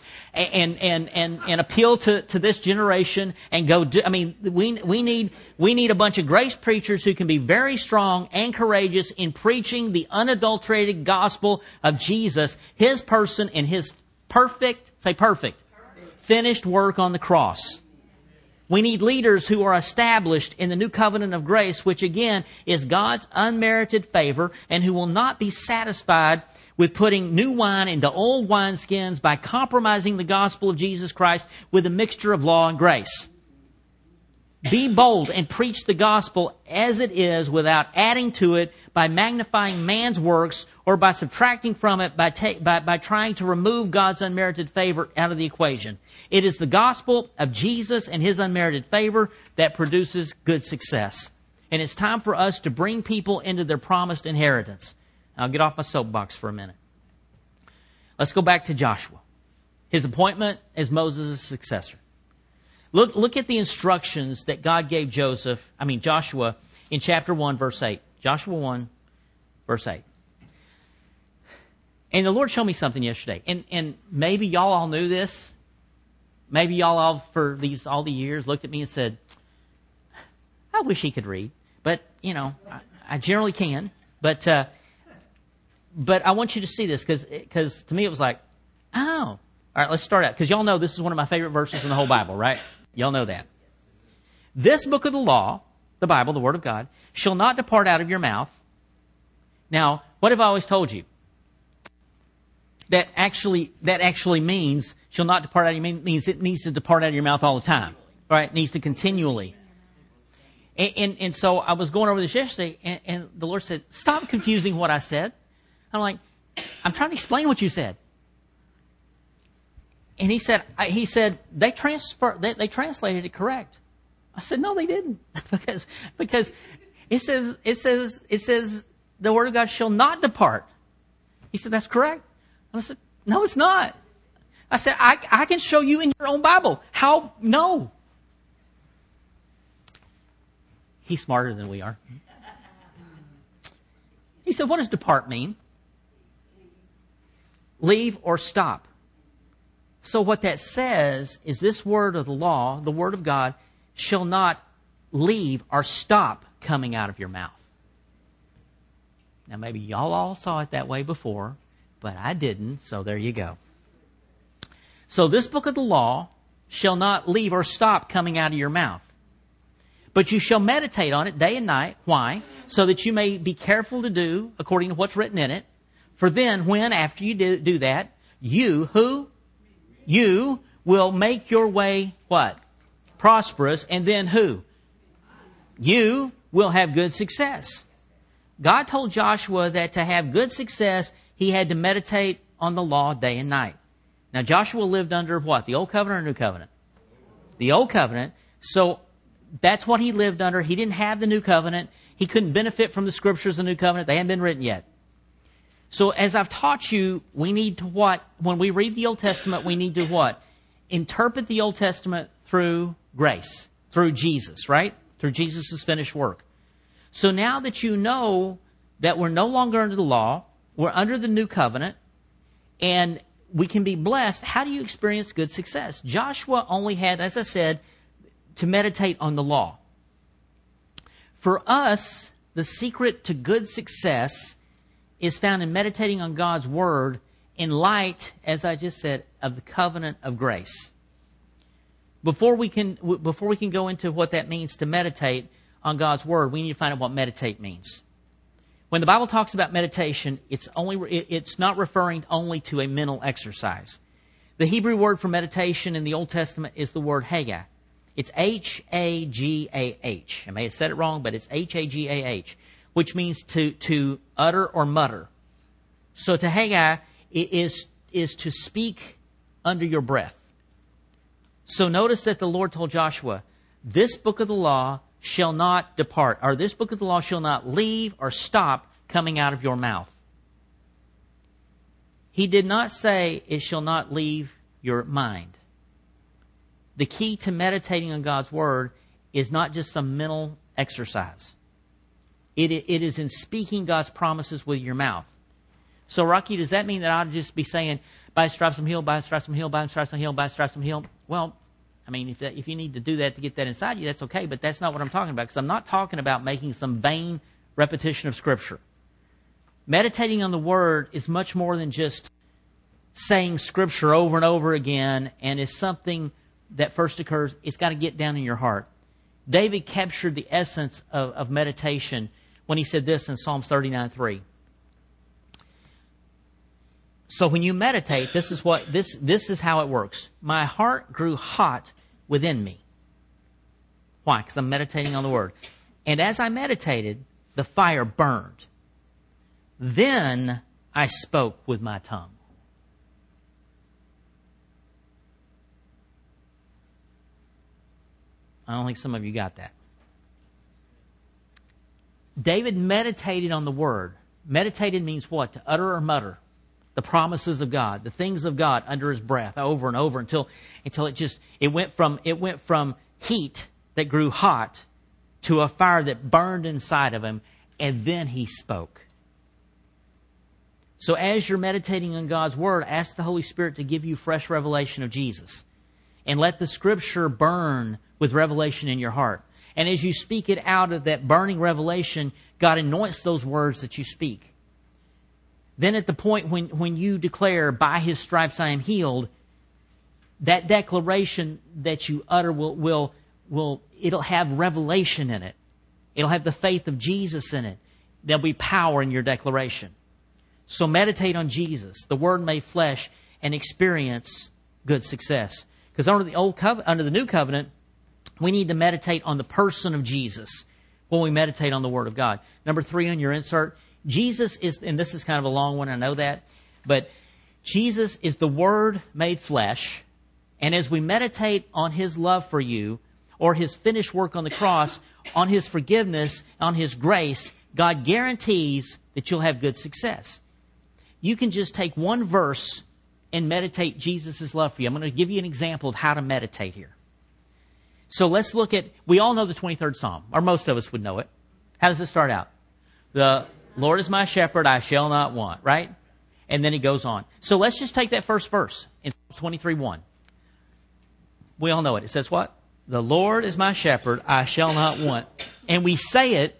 and appeal to this generation and go do, we need a bunch of grace preachers who can be very strong and courageous in preaching the unadulterated gospel of Jesus, His person and His perfect, finished work on the cross. We need leaders who are established in the new covenant of grace, which again is God's unmerited favor, and who will not be satisfied with putting new wine into old wineskins by compromising the gospel of Jesus Christ with a mixture of law and grace. Be bold and preach the gospel as it is without adding to it by magnifying man's works or by subtracting from it by trying to remove God's unmerited favor out of the equation. It is the gospel of Jesus and His unmerited favor that produces good success. And it's time for us to bring people into their promised inheritance. I'll get off my soapbox for a minute. Let's go back to Joshua. His appointment as Moses' successor. Look at the instructions that God gave Joshua in chapter 1, verse 8. Joshua 1, verse 8. And the Lord showed me something yesterday. And maybe y'all all knew this. Maybe y'all all, for all the years, looked at me and said, I wish he could read. But, I generally can. But I want you to see this because to me it was like, oh. All right, let's start out. Because y'all know this is one of my favorite verses in the whole Bible, right? Y'all know that. This book of the law, the Bible, the Word of God, shall not depart out of your mouth. Now, what have I always told you? That actually means shall not depart out of your mouth, means it needs to depart out of your mouth all the time. Right? It needs to continually. And so I was going over this yesterday, and the Lord said, stop confusing what I said. I'm like, I'm trying to explain what you said. And he said they translated it correct. I said, no, they didn't. because it says the Word of God shall not depart. He said, that's correct. And I said, no, it's not. I said, I can show you in your own Bible. How? No. He's smarter than we are. He said, what does depart mean? Leave or stop. So what that says is this word of the law, the Word of God, shall not leave or stop coming out of your mouth. Now maybe y'all all saw it that way before, but I didn't, so there you go. So this book of the law shall not leave or stop coming out of your mouth. But you shall meditate on it day and night. Why? So that you may be careful to do according to what's written in it. For then, when, after you do that, you will make your way, what? Prosperous. And then who? You will have good success. God told Joshua that to have good success, he had to meditate on the law day and night. Now, Joshua lived under what? The Old Covenant or New Covenant? The Old Covenant. So, that's what he lived under. He didn't have the New Covenant. He couldn't benefit from the Scriptures of the New Covenant. They hadn't been written yet. So as I've taught you, we need to what? When we read the Old Testament, we need to what? Interpret the Old Testament through grace, through Jesus, right? Through Jesus' finished work. So now that you know that we're no longer under the law, we're under the new covenant, and we can be blessed, how do you experience good success? Joshua only had, as I said, to meditate on the law. For us, the secret to good success is found in meditating on God's Word in light, as I just said, of the covenant of grace. Before we can go into what that means to meditate on God's Word, we need to find out what meditate means. When the Bible talks about meditation, it's not referring only to a mental exercise. The Hebrew word for meditation in the Old Testament is the word hagah. It's H-A-G-A-H. I may have said it wrong, but it's H-A-G-A-H, which means to utter or mutter. So to hagah is to speak under your breath. So notice that the Lord told Joshua, this book of the law shall not depart, or this book of the law shall not leave or stop coming out of your mouth. He did not say it shall not leave your mind. The key to meditating on God's Word is not just some mental exercise. It is in speaking God's promises with your mouth. So, Rocky, does that mean that I'll just be saying, by stripes I'm healed, by stripes I'm healed, by stripes I'm healed, by stripes I'm healed? Well, I mean, if you need to do that to get that inside you, that's okay, but that's not what I'm talking about, because I'm not talking about making some vain repetition of Scripture. Meditating on the Word is much more than just saying Scripture over and over again, and is something that first occurs. It's got to get down in your heart. David captured the essence of meditation when he said this in Psalms 39:3. So when you meditate, this is how it works. My heart grew hot within me. Why? Because I'm meditating on the Word. And as I meditated, the fire burned. Then I spoke with my tongue. I don't think some of you got that. David meditated on the Word. Meditated means what? To utter or mutter the promises of God, the things of God under his breath, over and over until it went from heat that grew hot to a fire that burned inside of him, and then he spoke. So as you're meditating on God's Word, ask the Holy Spirit to give you fresh revelation of Jesus, and let the Scripture burn with revelation in your heart. And as you speak it out of that burning revelation, God anoints those words that you speak. Then at the point when you declare, by His stripes I am healed, that declaration that you utter it'll have revelation in it. It'll have the faith of Jesus in it. There'll be power in your declaration. So meditate on Jesus, the Word made flesh, and experience good success. Because under the New Covenant, we need to meditate on the person of Jesus when we meditate on the Word of God. Number 3 on your insert, Jesus is, and this is kind of a long one, I know that, but Jesus is the Word made flesh, and as we meditate on His love for you, or His finished work on the cross, on His forgiveness, on His grace, God guarantees that you'll have good success. You can just take one verse and meditate Jesus' love for you. I'm going to give you an example of how to meditate here. So let's look at, we all know the 23rd Psalm, or most of us would know it. How does it start out? The Lord is my shepherd, I shall not want, right? And then he goes on. So let's just take that first verse in Psalm 23:1. We all know it. It says what? The Lord is my shepherd, I shall not want. And we say it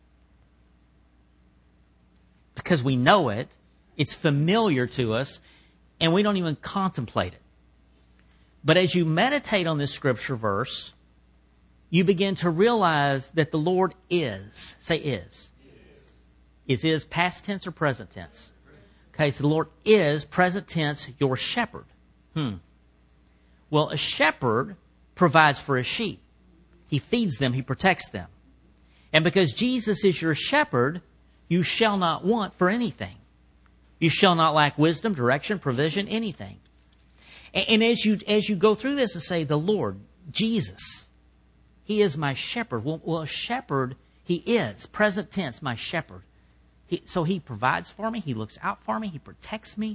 because we know it. It's familiar to us, and we don't even contemplate it. But as you meditate on this scripture verse, you begin to realize that the Lord is. Say is. Is past tense or present tense? Okay, so the Lord is, present tense, your shepherd. Well, a shepherd provides for his sheep. He feeds them, he protects them. And because Jesus is your shepherd, you shall not want for anything. You shall not lack wisdom, direction, provision, anything. And as you go through this and say, the Lord, Jesus, He is my shepherd. Well, a shepherd, He is, present tense, my shepherd. So He provides for me. He looks out for me. He protects me.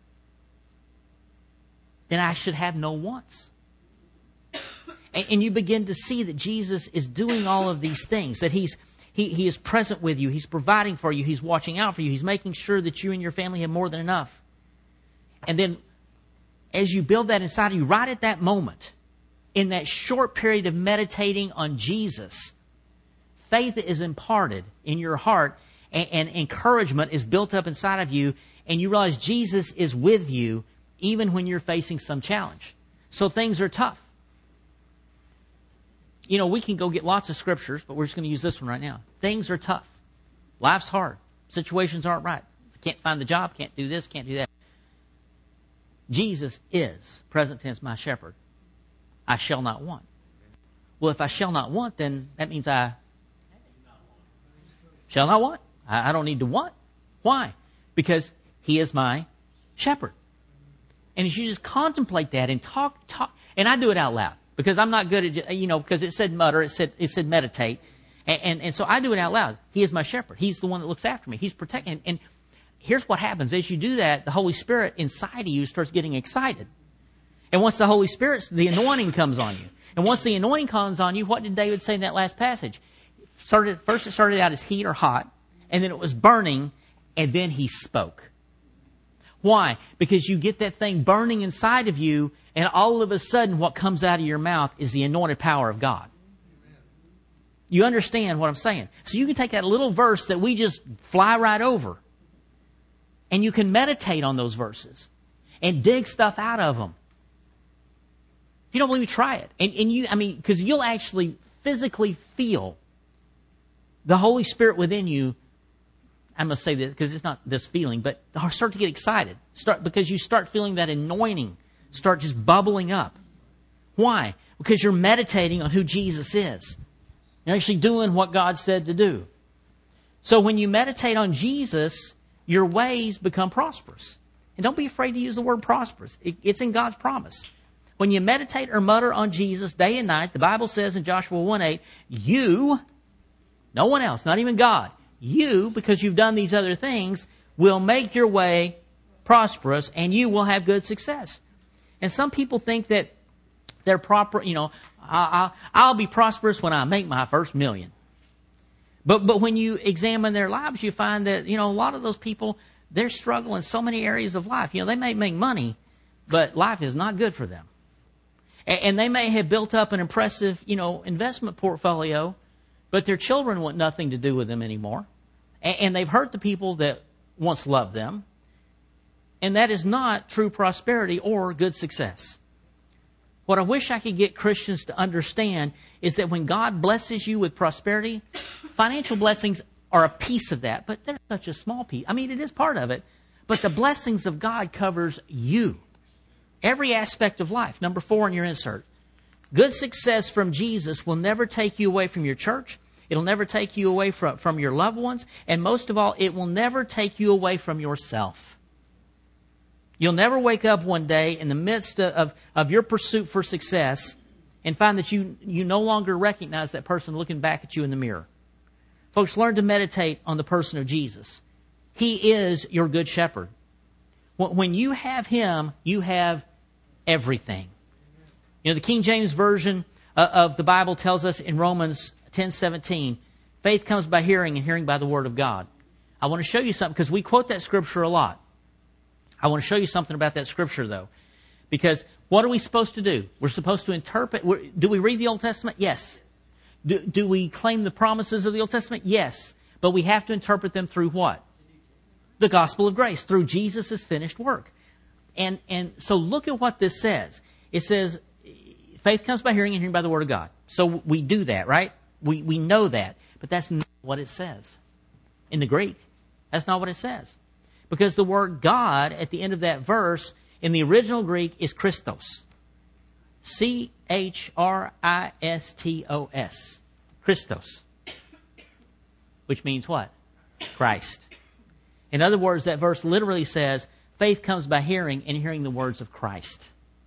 Then I should have no wants. And you begin to see that Jesus is doing all of these things, that He is present with you. He's providing for you. He's watching out for you. He's making sure that you and your family have more than enough. And then as you build that inside of you, right at that moment, in that short period of meditating on Jesus, faith is imparted in your heart and encouragement is built up inside of you, and you realize Jesus is with you even when you're facing some challenge. So things are tough. You know, we can go get lots of scriptures, but we're just going to use this one right now. Things are tough. Life's hard. Situations aren't right. I can't find the job, can't do this, can't do that. Jesus is, present tense, my shepherd. I shall not want. Well, if I shall not want, then that means I shall not want. I don't need to want. Why? Because He is my shepherd. And as you just contemplate that and talk, and I do it out loud because I'm not good at, because it said mutter, it said meditate. And so I do it out loud. He is my shepherd. He's the one that looks after me. He's protecting. And here's what happens. As you do that, the Holy Spirit inside of you starts getting excited. And once the Holy Spirit, the anointing comes on you. And once the anointing comes on you, what did David say in that last passage? First it started out as heat or hot, and then it was burning, and then he spoke. Why? Because you get that thing burning inside of you, and all of a sudden what comes out of your mouth is the anointed power of God. You understand what I'm saying? So you can take that little verse that we just fly right over, and you can meditate on those verses and dig stuff out of them. If you don't believe me, try it. Because you'll actually physically feel the Holy Spirit within you. I'm going to say this because it's not this feeling, but start to get excited. Because you start feeling that anointing start just bubbling up. Why? Because you're meditating on who Jesus is. You're actually doing what God said to do. So when you meditate on Jesus, your ways become prosperous. And don't be afraid to use the word prosperous. It's in God's promise. When you meditate or mutter on Jesus day and night, the Bible says in Joshua 1:8, you, no one else, not even God, you, because you've done these other things, will make your way prosperous and you will have good success. And some people think that they're proper, I'll be prosperous when I make my first $1,000,000. But when you examine their lives, you find that, a lot of those people, they're struggling in so many areas of life. They may make money, but life is not good for them. And they may have built up an impressive, investment portfolio, but their children want nothing to do with them anymore. And they've hurt the people that once loved them. And that is not true prosperity or good success. What I wish I could get Christians to understand is that when God blesses you with prosperity, financial blessings are a piece of that, but they're such a small piece. It is part of it, but the blessings of God covers you. Every aspect of life. Number 4 in your insert. Good success from Jesus will never take you away from your church. It'll never take you away from your loved ones. And most of all, it will never take you away from yourself. You'll never wake up one day in the midst of your pursuit for success and find that you no longer recognize that person looking back at you in the mirror. Folks, learn to meditate on the person of Jesus. He is your good shepherd. When you have Him, you have everything. The King James Version of the Bible tells us in Romans 10:17, faith comes by hearing and hearing by the Word of God. I want to show you something because we quote that Scripture a lot. I want to show you something about that Scripture though. Because what are we supposed to do? We're supposed to interpret. Do we read the Old Testament? Yes. Do we claim the promises of the Old Testament? Yes. But we have to interpret them through what? The gospel of grace, through Jesus' finished work. And so look at what this says. It says, faith comes by hearing and hearing by the Word of God. So we do that, right? We know that. But that's not what it says. In the Greek, that's not what it says. Because the word God at the end of that verse in the original Greek is Christos. Christos. Christos. Which means what? Christ. In other words, that verse literally says, faith comes by hearing and hearing the words of Christ.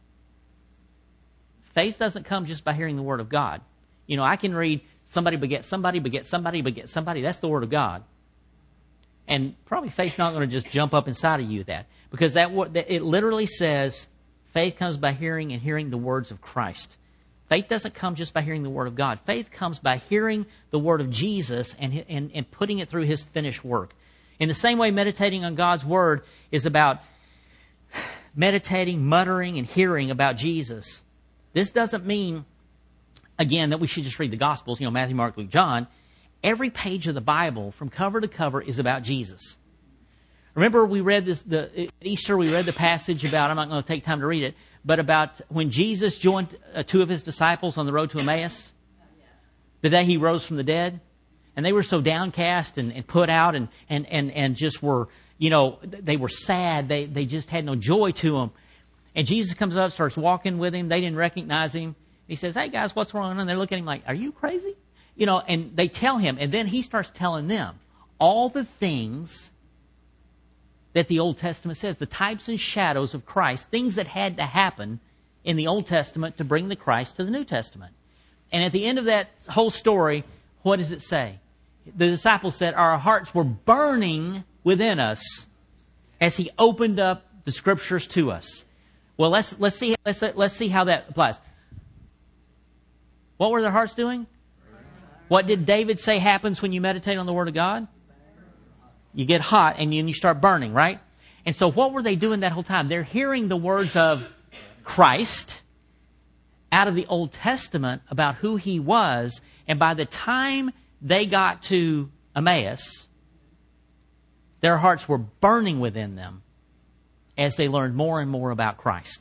Faith doesn't come just by hearing the Word of God. I can read somebody beget somebody, beget somebody, beget somebody. That's the Word of God. And probably faith's not going to just jump up inside of you because it literally says faith comes by hearing and hearing the words of Christ. Faith doesn't come just by hearing the Word of God. Faith comes by hearing the Word of Jesus and putting it through His finished work. In the same way, meditating on God's Word is about meditating, muttering, and hearing about Jesus. This doesn't mean, again, that we should just read the Gospels, Matthew, Mark, Luke, John. Every page of the Bible, from cover to cover, is about Jesus. Remember, we read at Easter, we read the passage about, I'm not going to take time to read it, but about when Jesus joined two of His disciples on the road to Emmaus, the day He rose from the dead. And they were so downcast and put out and just were, they were sad. They just had no joy to them. And Jesus comes up, starts walking with him. They didn't recognize him. He says, "Hey guys, what's wrong?" And they look at him like, "Are you crazy?" And they tell him. And then he starts telling them all the things that the Old Testament says, the types and shadows of Christ, things that had to happen in the Old Testament to bring the Christ to the New Testament. And at the end of that whole story, what does it say? The disciples said, our hearts were burning within us as He opened up the Scriptures to us. Well, let's see how that applies. What were their hearts doing? What did David say happens when you meditate on the Word of God? You get hot and you start burning, right? And so what were they doing that whole time? They're hearing the words of Christ out of the Old Testament about who He was, and by the time they got to Emmaus, their hearts were burning within them as they learned more and more about Christ.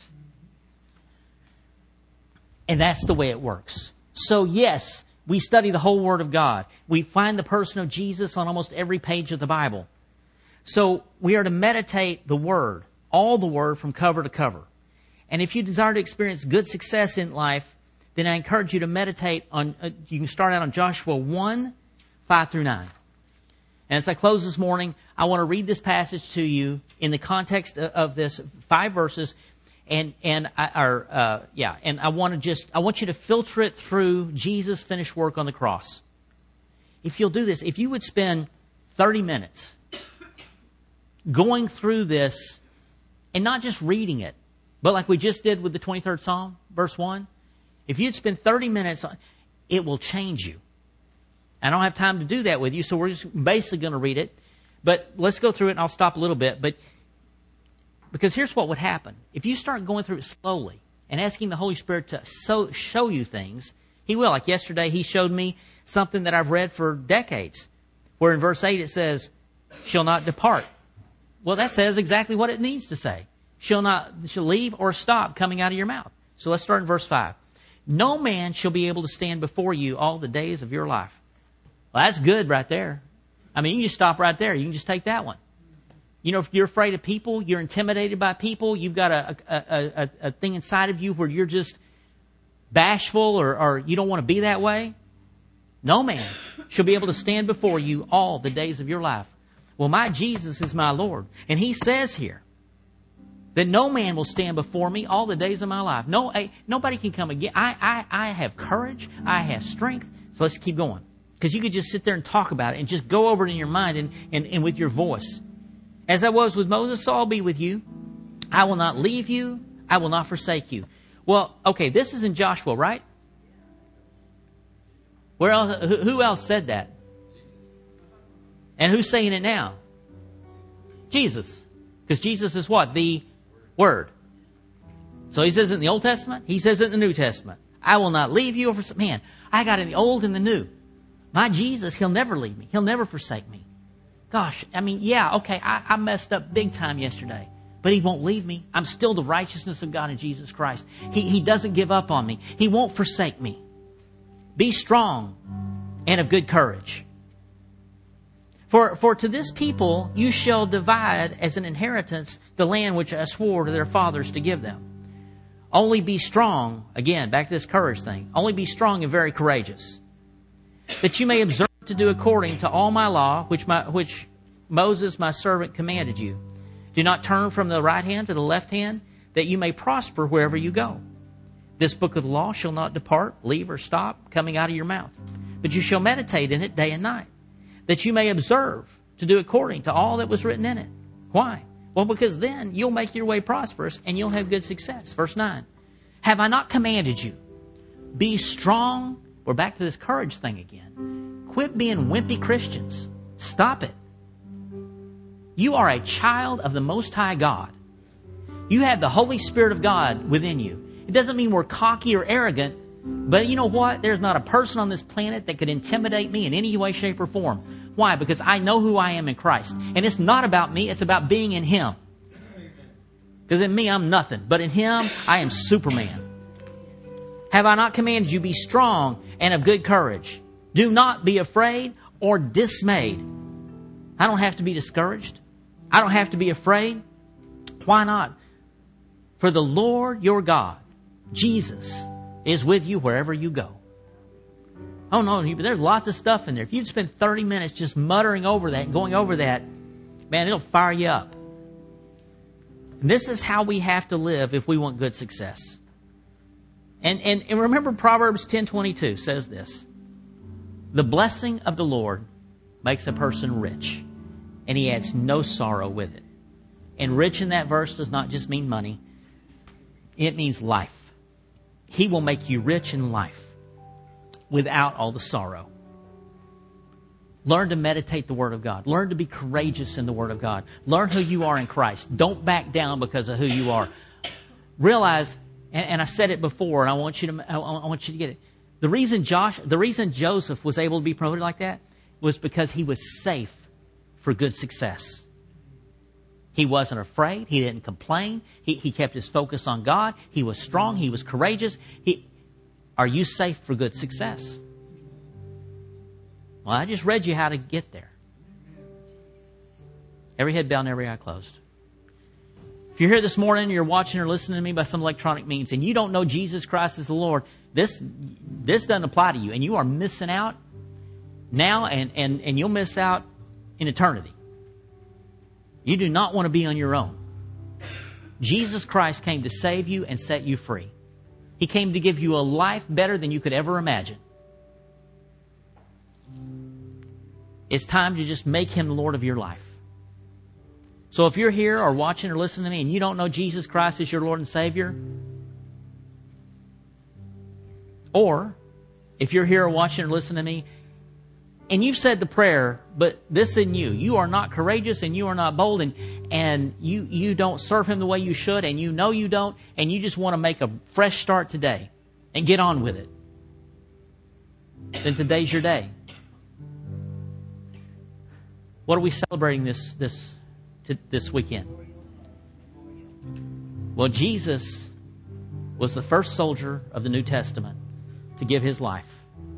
And that's the way it works. So yes, we study the whole Word of God. We find the person of Jesus on almost every page of the Bible. So we are to meditate the Word, all the Word from cover to cover. And if you desire to experience good success in life, then I encourage you to meditate on, you can start out on Joshua 1, 5 through 9. And as I close this morning, I want to read this passage to you in the context of this 5 verses. And I want you to filter it through Jesus' finished work on the cross. If you'll do this, if you would spend 30 minutes going through this and not just reading it, but like we just did with the 23rd Psalm, verse 1, if you'd spend 30 minutes, it will change you. I don't have time to do that with you, so we're just basically going to read it. But let's go through it, and I'll stop a little bit. Because here's what would happen. If you start going through it slowly and asking the Holy Spirit to show you things, He will. Like yesterday, He showed me something that I've read for decades, where in verse 8 it says, "Shall not depart." Well, that says exactly what it needs to say. Shall leave or stop coming out of your mouth. So let's start in verse 5. No man shall be able to stand before you all the days of your life. Well, that's good right there. I mean, you can just stop right there. You can just take that one. If you're afraid of people, you're intimidated by people, you've got a thing inside of you where you're just bashful or you don't want to be that way, no man shall be able to stand before you all the days of your life. Well, my Jesus is my Lord. And He says here that no man will stand before me all the days of my life. Nobody can come again. I have courage. I have strength. So let's keep going. Because you could just sit there and talk about it and just go over it in your mind and with your voice. As I was with Moses, so I'll be with you. I will not leave you. I will not forsake you. Well, okay, this is in Joshua, right? Where else? Who else said that? And who's saying it now? Jesus. Because Jesus is what? The Word. So He says it in the Old Testament. He says it in the New Testament. I will not leave you or forsake. Man, I got in the Old and the New. My Jesus, He'll never leave me. He'll never forsake me. Gosh, I mean, yeah, okay, I messed up big time yesterday. But He won't leave me. I'm still the righteousness of God in Jesus Christ. He doesn't give up on me. He won't forsake me. Be strong and of good courage. For to this people you shall divide as an inheritance the land which I swore to their fathers to give them. Only be strong, again, back to this courage thing. Only be strong and very courageous, that you may observe to do according to all my law, which Moses my servant commanded you. Do not turn from the right hand to the left hand, that you may prosper wherever you go. This book of the law shall not depart, leave or stop coming out of your mouth, but you shall meditate in it day and night, that you may observe to do according to all that was written in it. Why? Well, because then you'll make your way prosperous and you'll have good success. Verse 9. Have I not commanded you? Be strong. We're back to this courage thing again. Quit being wimpy Christians. Stop it. You are a child of the Most High God. You have the Holy Spirit of God within you. It doesn't mean we're cocky or arrogant, but you know what? There's not a person on this planet that could intimidate me in any way, shape, or form. Why? Because I know who I am in Christ. And it's not about me, it's about being in Him. Because in me, I'm nothing. But in Him, I am Superman. Have I not commanded you, be strong and of good courage? Do not be afraid or dismayed. I don't have to be discouraged. I don't have to be afraid. Why not? For the Lord your God, Jesus, is with you wherever you go. Oh no, there's lots of stuff in there. If you'd spend 30 minutes just muttering over that, going over that, man, it'll fire you up. And this is how we have to live if we want good success. And remember Proverbs 10:22 says this. The blessing of the Lord makes a person rich, and He adds no sorrow with it. And rich in that verse does not just mean money. It means life. He will make you rich in life without all the sorrow. Learn to meditate the Word of God. Learn to be courageous in the Word of God. Learn who you are in Christ. Don't back down because of who you are. Realize, and I said it before, and I want you to get it. The reason Joseph was able to be promoted like that was because he was safe for good success. He wasn't afraid. He didn't complain. He kept his focus on God. He was strong. He was courageous. Are you safe for good success? Well, I just read you how to get there. Every head bowed and every eye closed. If you're here this morning, you're watching or listening to me by some electronic means, and you don't know Jesus Christ as the Lord, this doesn't apply to you, and you are missing out now, and you'll miss out in eternity. You do not want to be on your own. Jesus Christ came to save you and set you free. He came to give you a life better than you could ever imagine. It's time to just make Him the Lord of your life. So if you're here or watching or listening to me and you don't know Jesus Christ as your Lord and Savior, or if you're here or watching or listening to me and you've said the prayer, but this in you, you are not courageous and you are not bold and you don't serve Him the way you should and you know you don't, and you just want to make a fresh start today and get on with it, then today's your day. What are we celebrating this weekend? Well, Jesus was the first soldier of the New Testament to give His life.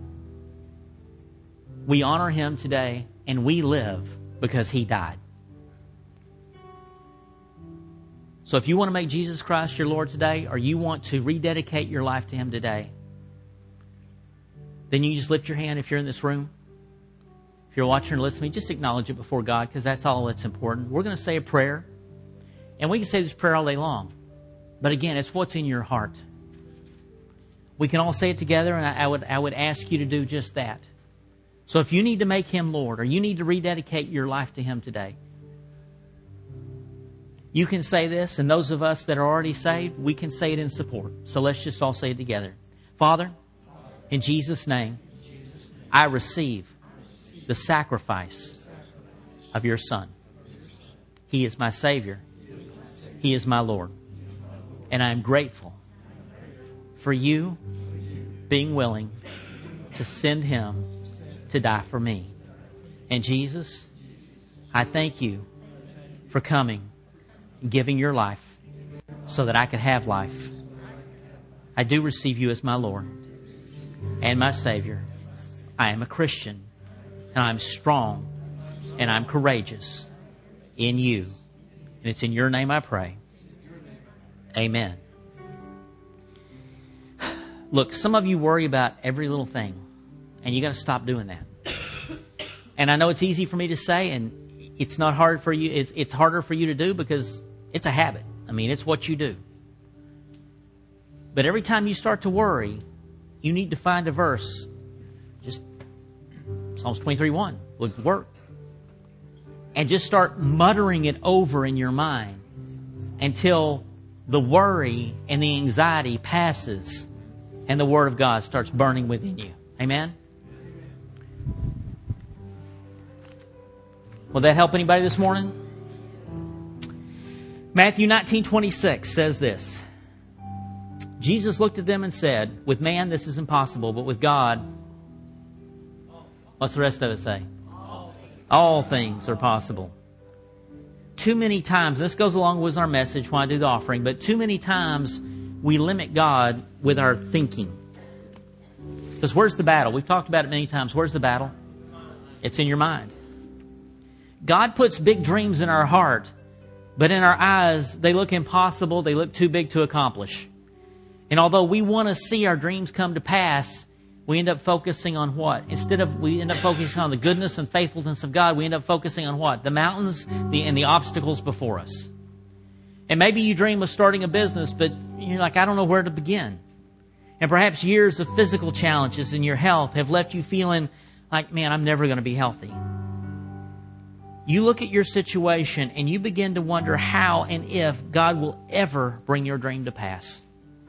We honor Him today, and we live because He died. So if you want to make Jesus Christ your Lord today, or you want to rededicate your life to Him today, then you just lift your hand if you're in this room. If you're watching or listening, just acknowledge it before God, because that's all that's important. We're going to say a prayer, and we can say this prayer all day long. But again, it's what's in your heart. We can all say it together, and I would ask you to do just that. So if you need to make Him Lord, or you need to rededicate your life to Him today, you can say this, and those of us that are already saved, we can say it in support. So let's just all say it together. Father, in Jesus' name, I receive the sacrifice of your Son. He is my Savior. He is my Lord. And I am grateful for you being willing to send Him to die for me. And Jesus, I thank you for coming and giving your life so that I could have life. I do receive you as my Lord and my Savior. I am a Christian, and I'm strong, and I'm courageous in you. And it's in your name I pray. Amen. Look, some of you worry about every little thing, and you got to stop doing that. And I know it's easy for me to say, and it's not hard for you. It's harder for you to do because it's a habit. I mean, it's what you do. But every time you start to worry, you need to find a verse. Just Psalms 23:1 would work. and just start muttering it over in your mind until the worry and the anxiety passes and the Word of God starts burning within you. Amen? Will that help anybody this morning? Matthew 19:26 says this. Jesus looked at them and said, with man this is impossible, but with God, what's the rest of it say? All things are possible. Too many times, this goes along with our message when I do the offering, but too many times we limit God with our thinking. Because where's the battle? We've talked about it many times. Where's the battle? It's in your mind. God puts big dreams in our heart, but in our eyes, they look impossible. They look too big to accomplish. And although we want to see our dreams come to pass, we end up focusing on what? We end up focusing on the goodness and faithfulness of God, we end up focusing on what? The mountains and the obstacles before us. And maybe you dream of starting a business, but you're like, I don't know where to begin. And perhaps years of physical challenges in your health have left you feeling like, man, I'm never going to be healthy. You look at your situation and you begin to wonder how and if God will ever bring your dream to pass.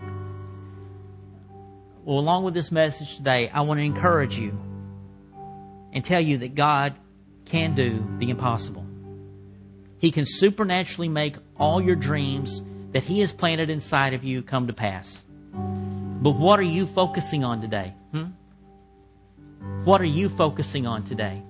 Well, along with this message today, I want to encourage you and tell you that God can do the impossible. He can supernaturally make all your dreams that He has planted inside of you come to pass. But what are you focusing on today? What are you focusing on today?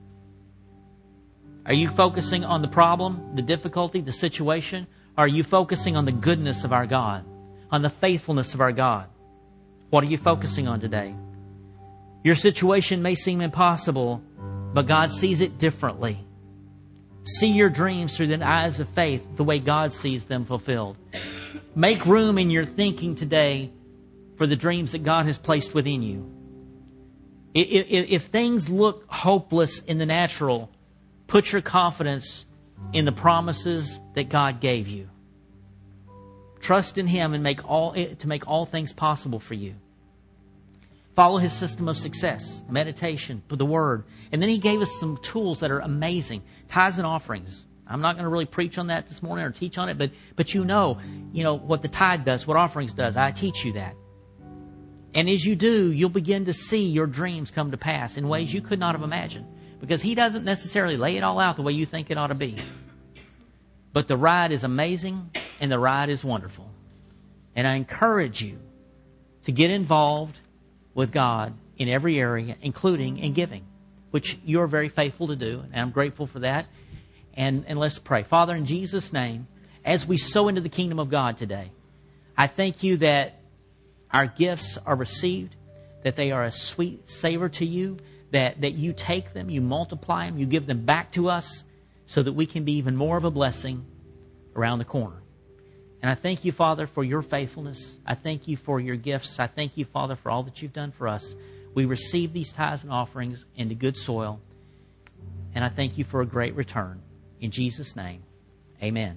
Are you focusing on the problem, the difficulty, the situation? Or are you focusing on the goodness of our God, on the faithfulness of our God? What are you focusing on today? Your situation may seem impossible, but God sees it differently. See your dreams through the eyes of faith, the way God sees them fulfilled. Make room in your thinking today for the dreams that God has placed within you. If things look hopeless in the natural, put your confidence in the promises that God gave you. Trust in Him and make all things possible for you. Follow His system of success, meditation, the Word. And then He gave us some tools that are amazing. Tithes and offerings. I'm not going to really preach on that this morning or teach on it, but you know what the tithe does, what offerings does. I teach you that. And as you do, you'll begin to see your dreams come to pass in ways you could not have imagined. Because He doesn't necessarily lay it all out the way you think it ought to be. But the ride is amazing and the ride is wonderful. And I encourage you to get involved with God in every area, including in giving, which you're very faithful to do. And I'm grateful for that. And let's pray. Father, in Jesus' name, as we sow into the kingdom of God today, I thank You that our gifts are received, that they are a sweet savor to You, that You take them, You multiply them, You give them back to us so that we can be even more of a blessing around the corner. And I thank You, Father, for Your faithfulness. I thank You for Your gifts. I thank You, Father, for all that You've done for us. We receive these tithes and offerings into good soil. And I thank You for a great return. In Jesus' name, amen.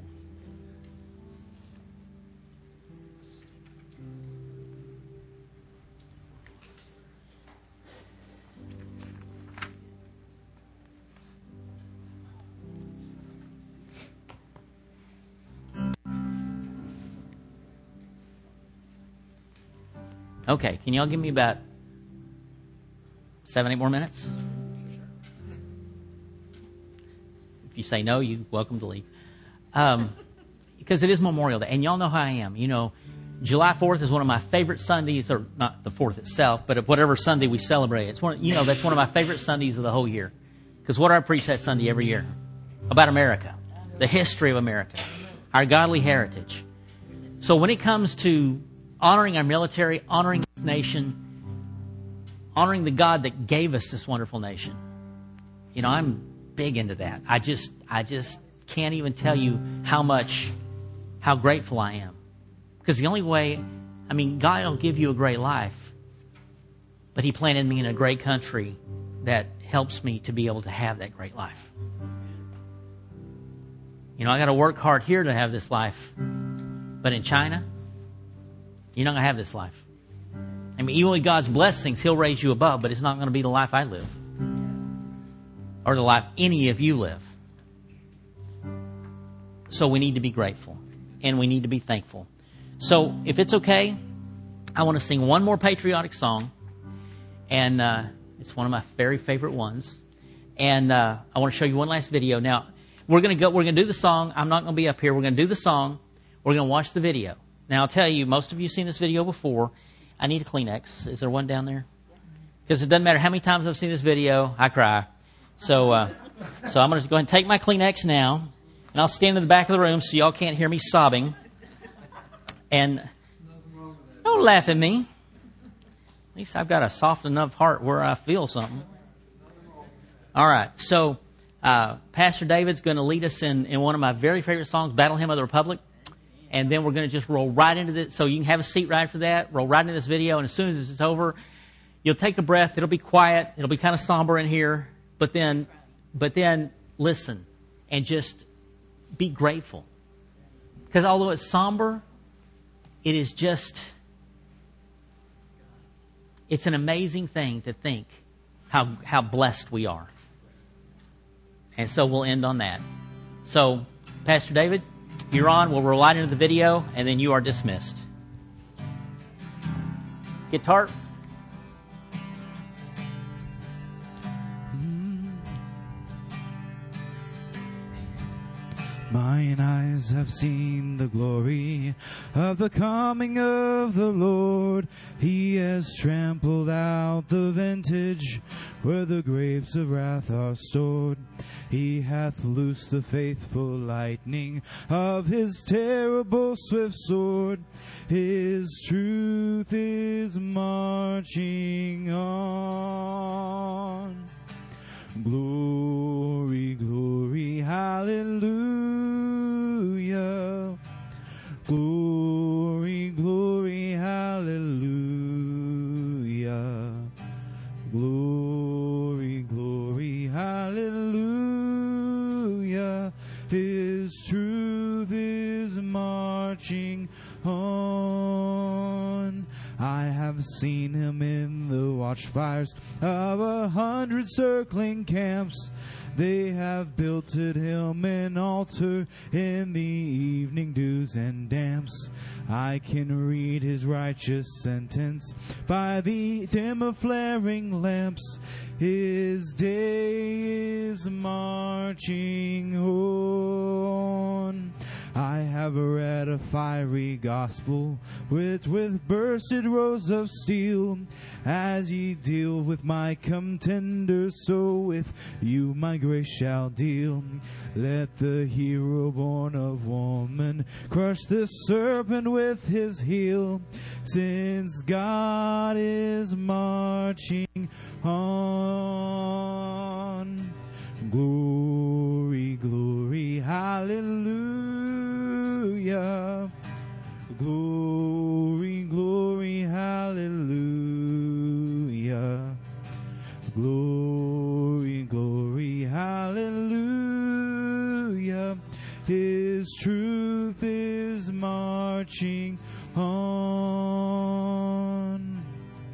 Okay, can y'all give me about 7-8 more minutes? If you say no, you're welcome to leave. Because it is Memorial Day, and y'all know how I am. July 4th is one of my favorite Sundays, or not the 4th itself, but whatever Sunday we celebrate. It's that's one of my favorite Sundays of the whole year. Because what do I preach that Sunday every year? About America, the history of America, our godly heritage. So when it comes to honoring our military, honoring this nation, honoring the God that gave us this wonderful nation, I'm big into that. I just can't even tell you how grateful I am. Because the only way, God will give you a great life, but He planted me in a great country that helps me to be able to have that great life. I got to work hard here to have this life, but in China, you're not going to have this life. Even with God's blessings, He'll raise you above, but it's not going to be the life I live. Or the life any of you live. So we need to be grateful, and we need to be thankful. So if it's okay, I want to sing one more patriotic song, and it's one of my very favorite ones. And I want to show you one last video. Now, we're going to do the song. I'm not going to be up here. We're going to do the song. We're going to watch the video. Now, I'll tell you, most of you have seen this video before. I need a Kleenex. Is there one down there? Because it doesn't matter how many times I've seen this video, I cry. So I'm going to go ahead and take my Kleenex now, and I'll stand in the back of the room so y'all can't hear me sobbing. And don't laugh at me. At least I've got a soft enough heart where I feel something. All right, so Pastor David's going to lead us in one of my very favorite songs, Battle Hymn of the Republic. And then we're going to just roll right into this. So you can have a seat right after that, roll right into this video, and as soon as it's over, you'll take a breath. It'll be quiet. It'll be kind of somber in here. But then listen and just be grateful. Because although it's somber, it is just, it's an amazing thing to think how blessed we are. And so we'll end on that. So, Pastor David, you're on. We'll roll right into the video, and then you are dismissed. Guitar. Mine eyes have seen the glory of the coming of the Lord. He has trampled out the vintage where the grapes of wrath are stored. He hath loosed the faithful lightning of his terrible swift sword. His truth is marching on. Glory, glory, hallelujah. Glory, glory, hallelujah. Glory, glory, hallelujah. His truth is marching on. I have seen him in the watchfires of 100 circling camps. They have builded him an altar in the evening dews and damps. I can read his righteous sentence by the dim of flaring lamps. His day is marching on. I have read a fiery gospel with bursted rows of steel. As ye deal with my contenders, so with you my grace shall deal. Let the hero born of woman crush the serpent with his heel, since God is marching on. Glory, glory, hallelujah. Glory, glory, hallelujah. Glory, glory, hallelujah. His truth is marching on.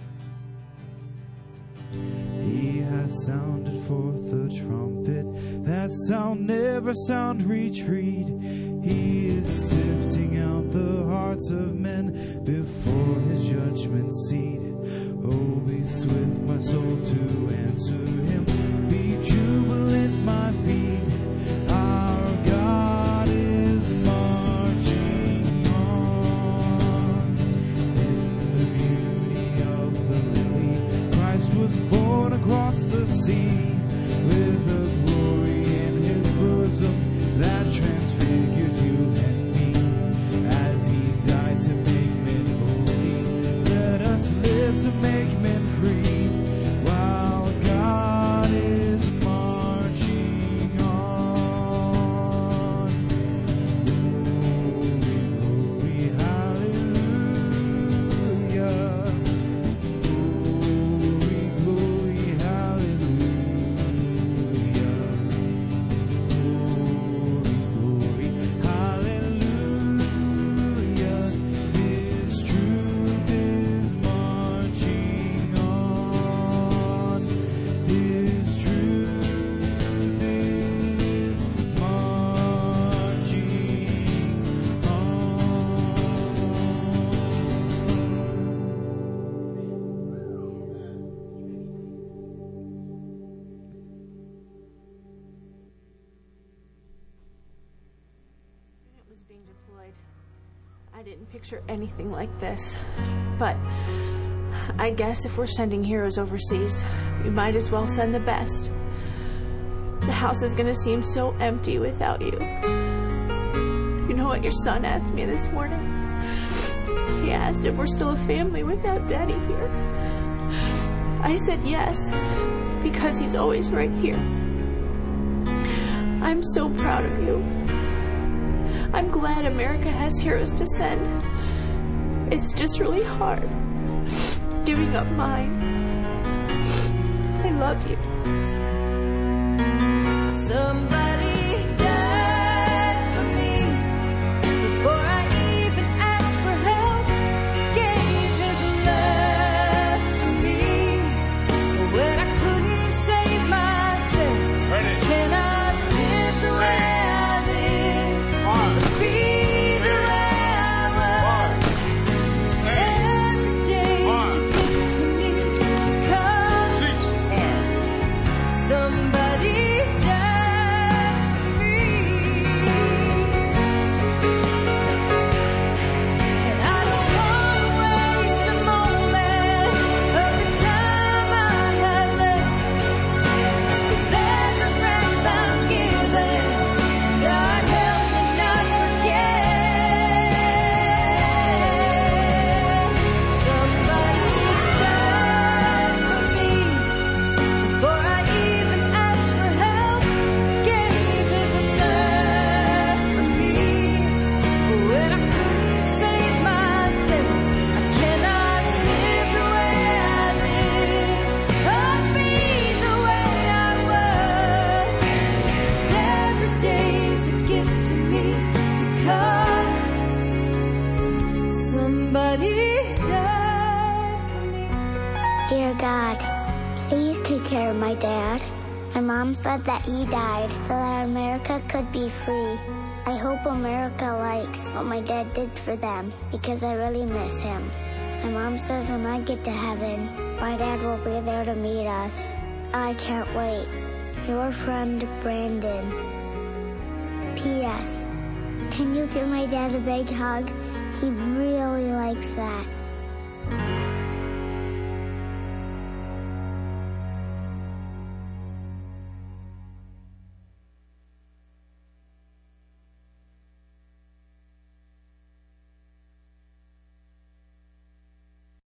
He has sounded forth the trumpet, that sound never sound retreat. He is sifting out the hearts of men before his judgment seat. Oh, be swift, my soul, to answer him. Be jubilant, my feet. Our God is marching on. In the beauty of the lily, Christ was born across the sea, with a glory in his bosom that transfigures you and me. As he died to make men holy, let us live to make men free, while God is marching on. Glory, glory, hallelujah. Glory, glory, hallelujah. I didn't picture anything like this, but I guess if we're sending heroes overseas, we might as well send the best. The house is gonna seem so empty without you. You know what your son asked me this morning? He asked if we're still a family without Daddy here. I said yes, because he's always right here. I'm so proud of you. I'm glad America has heroes to send. It's just really hard giving up mine. I love you. Somebody died for me before I even asked for help. Gave his love for me when I couldn't save myself. Can I live the way I live? Be the way I was. Every day is to me because somebody my dad. My mom said that he died so that America could be free. I hope America likes what my dad did for them because I really miss him. My mom says when I get to heaven, my dad will be there to meet us. I can't wait. Your friend, Brandon. P.S. Can you give my dad a big hug? He really likes that.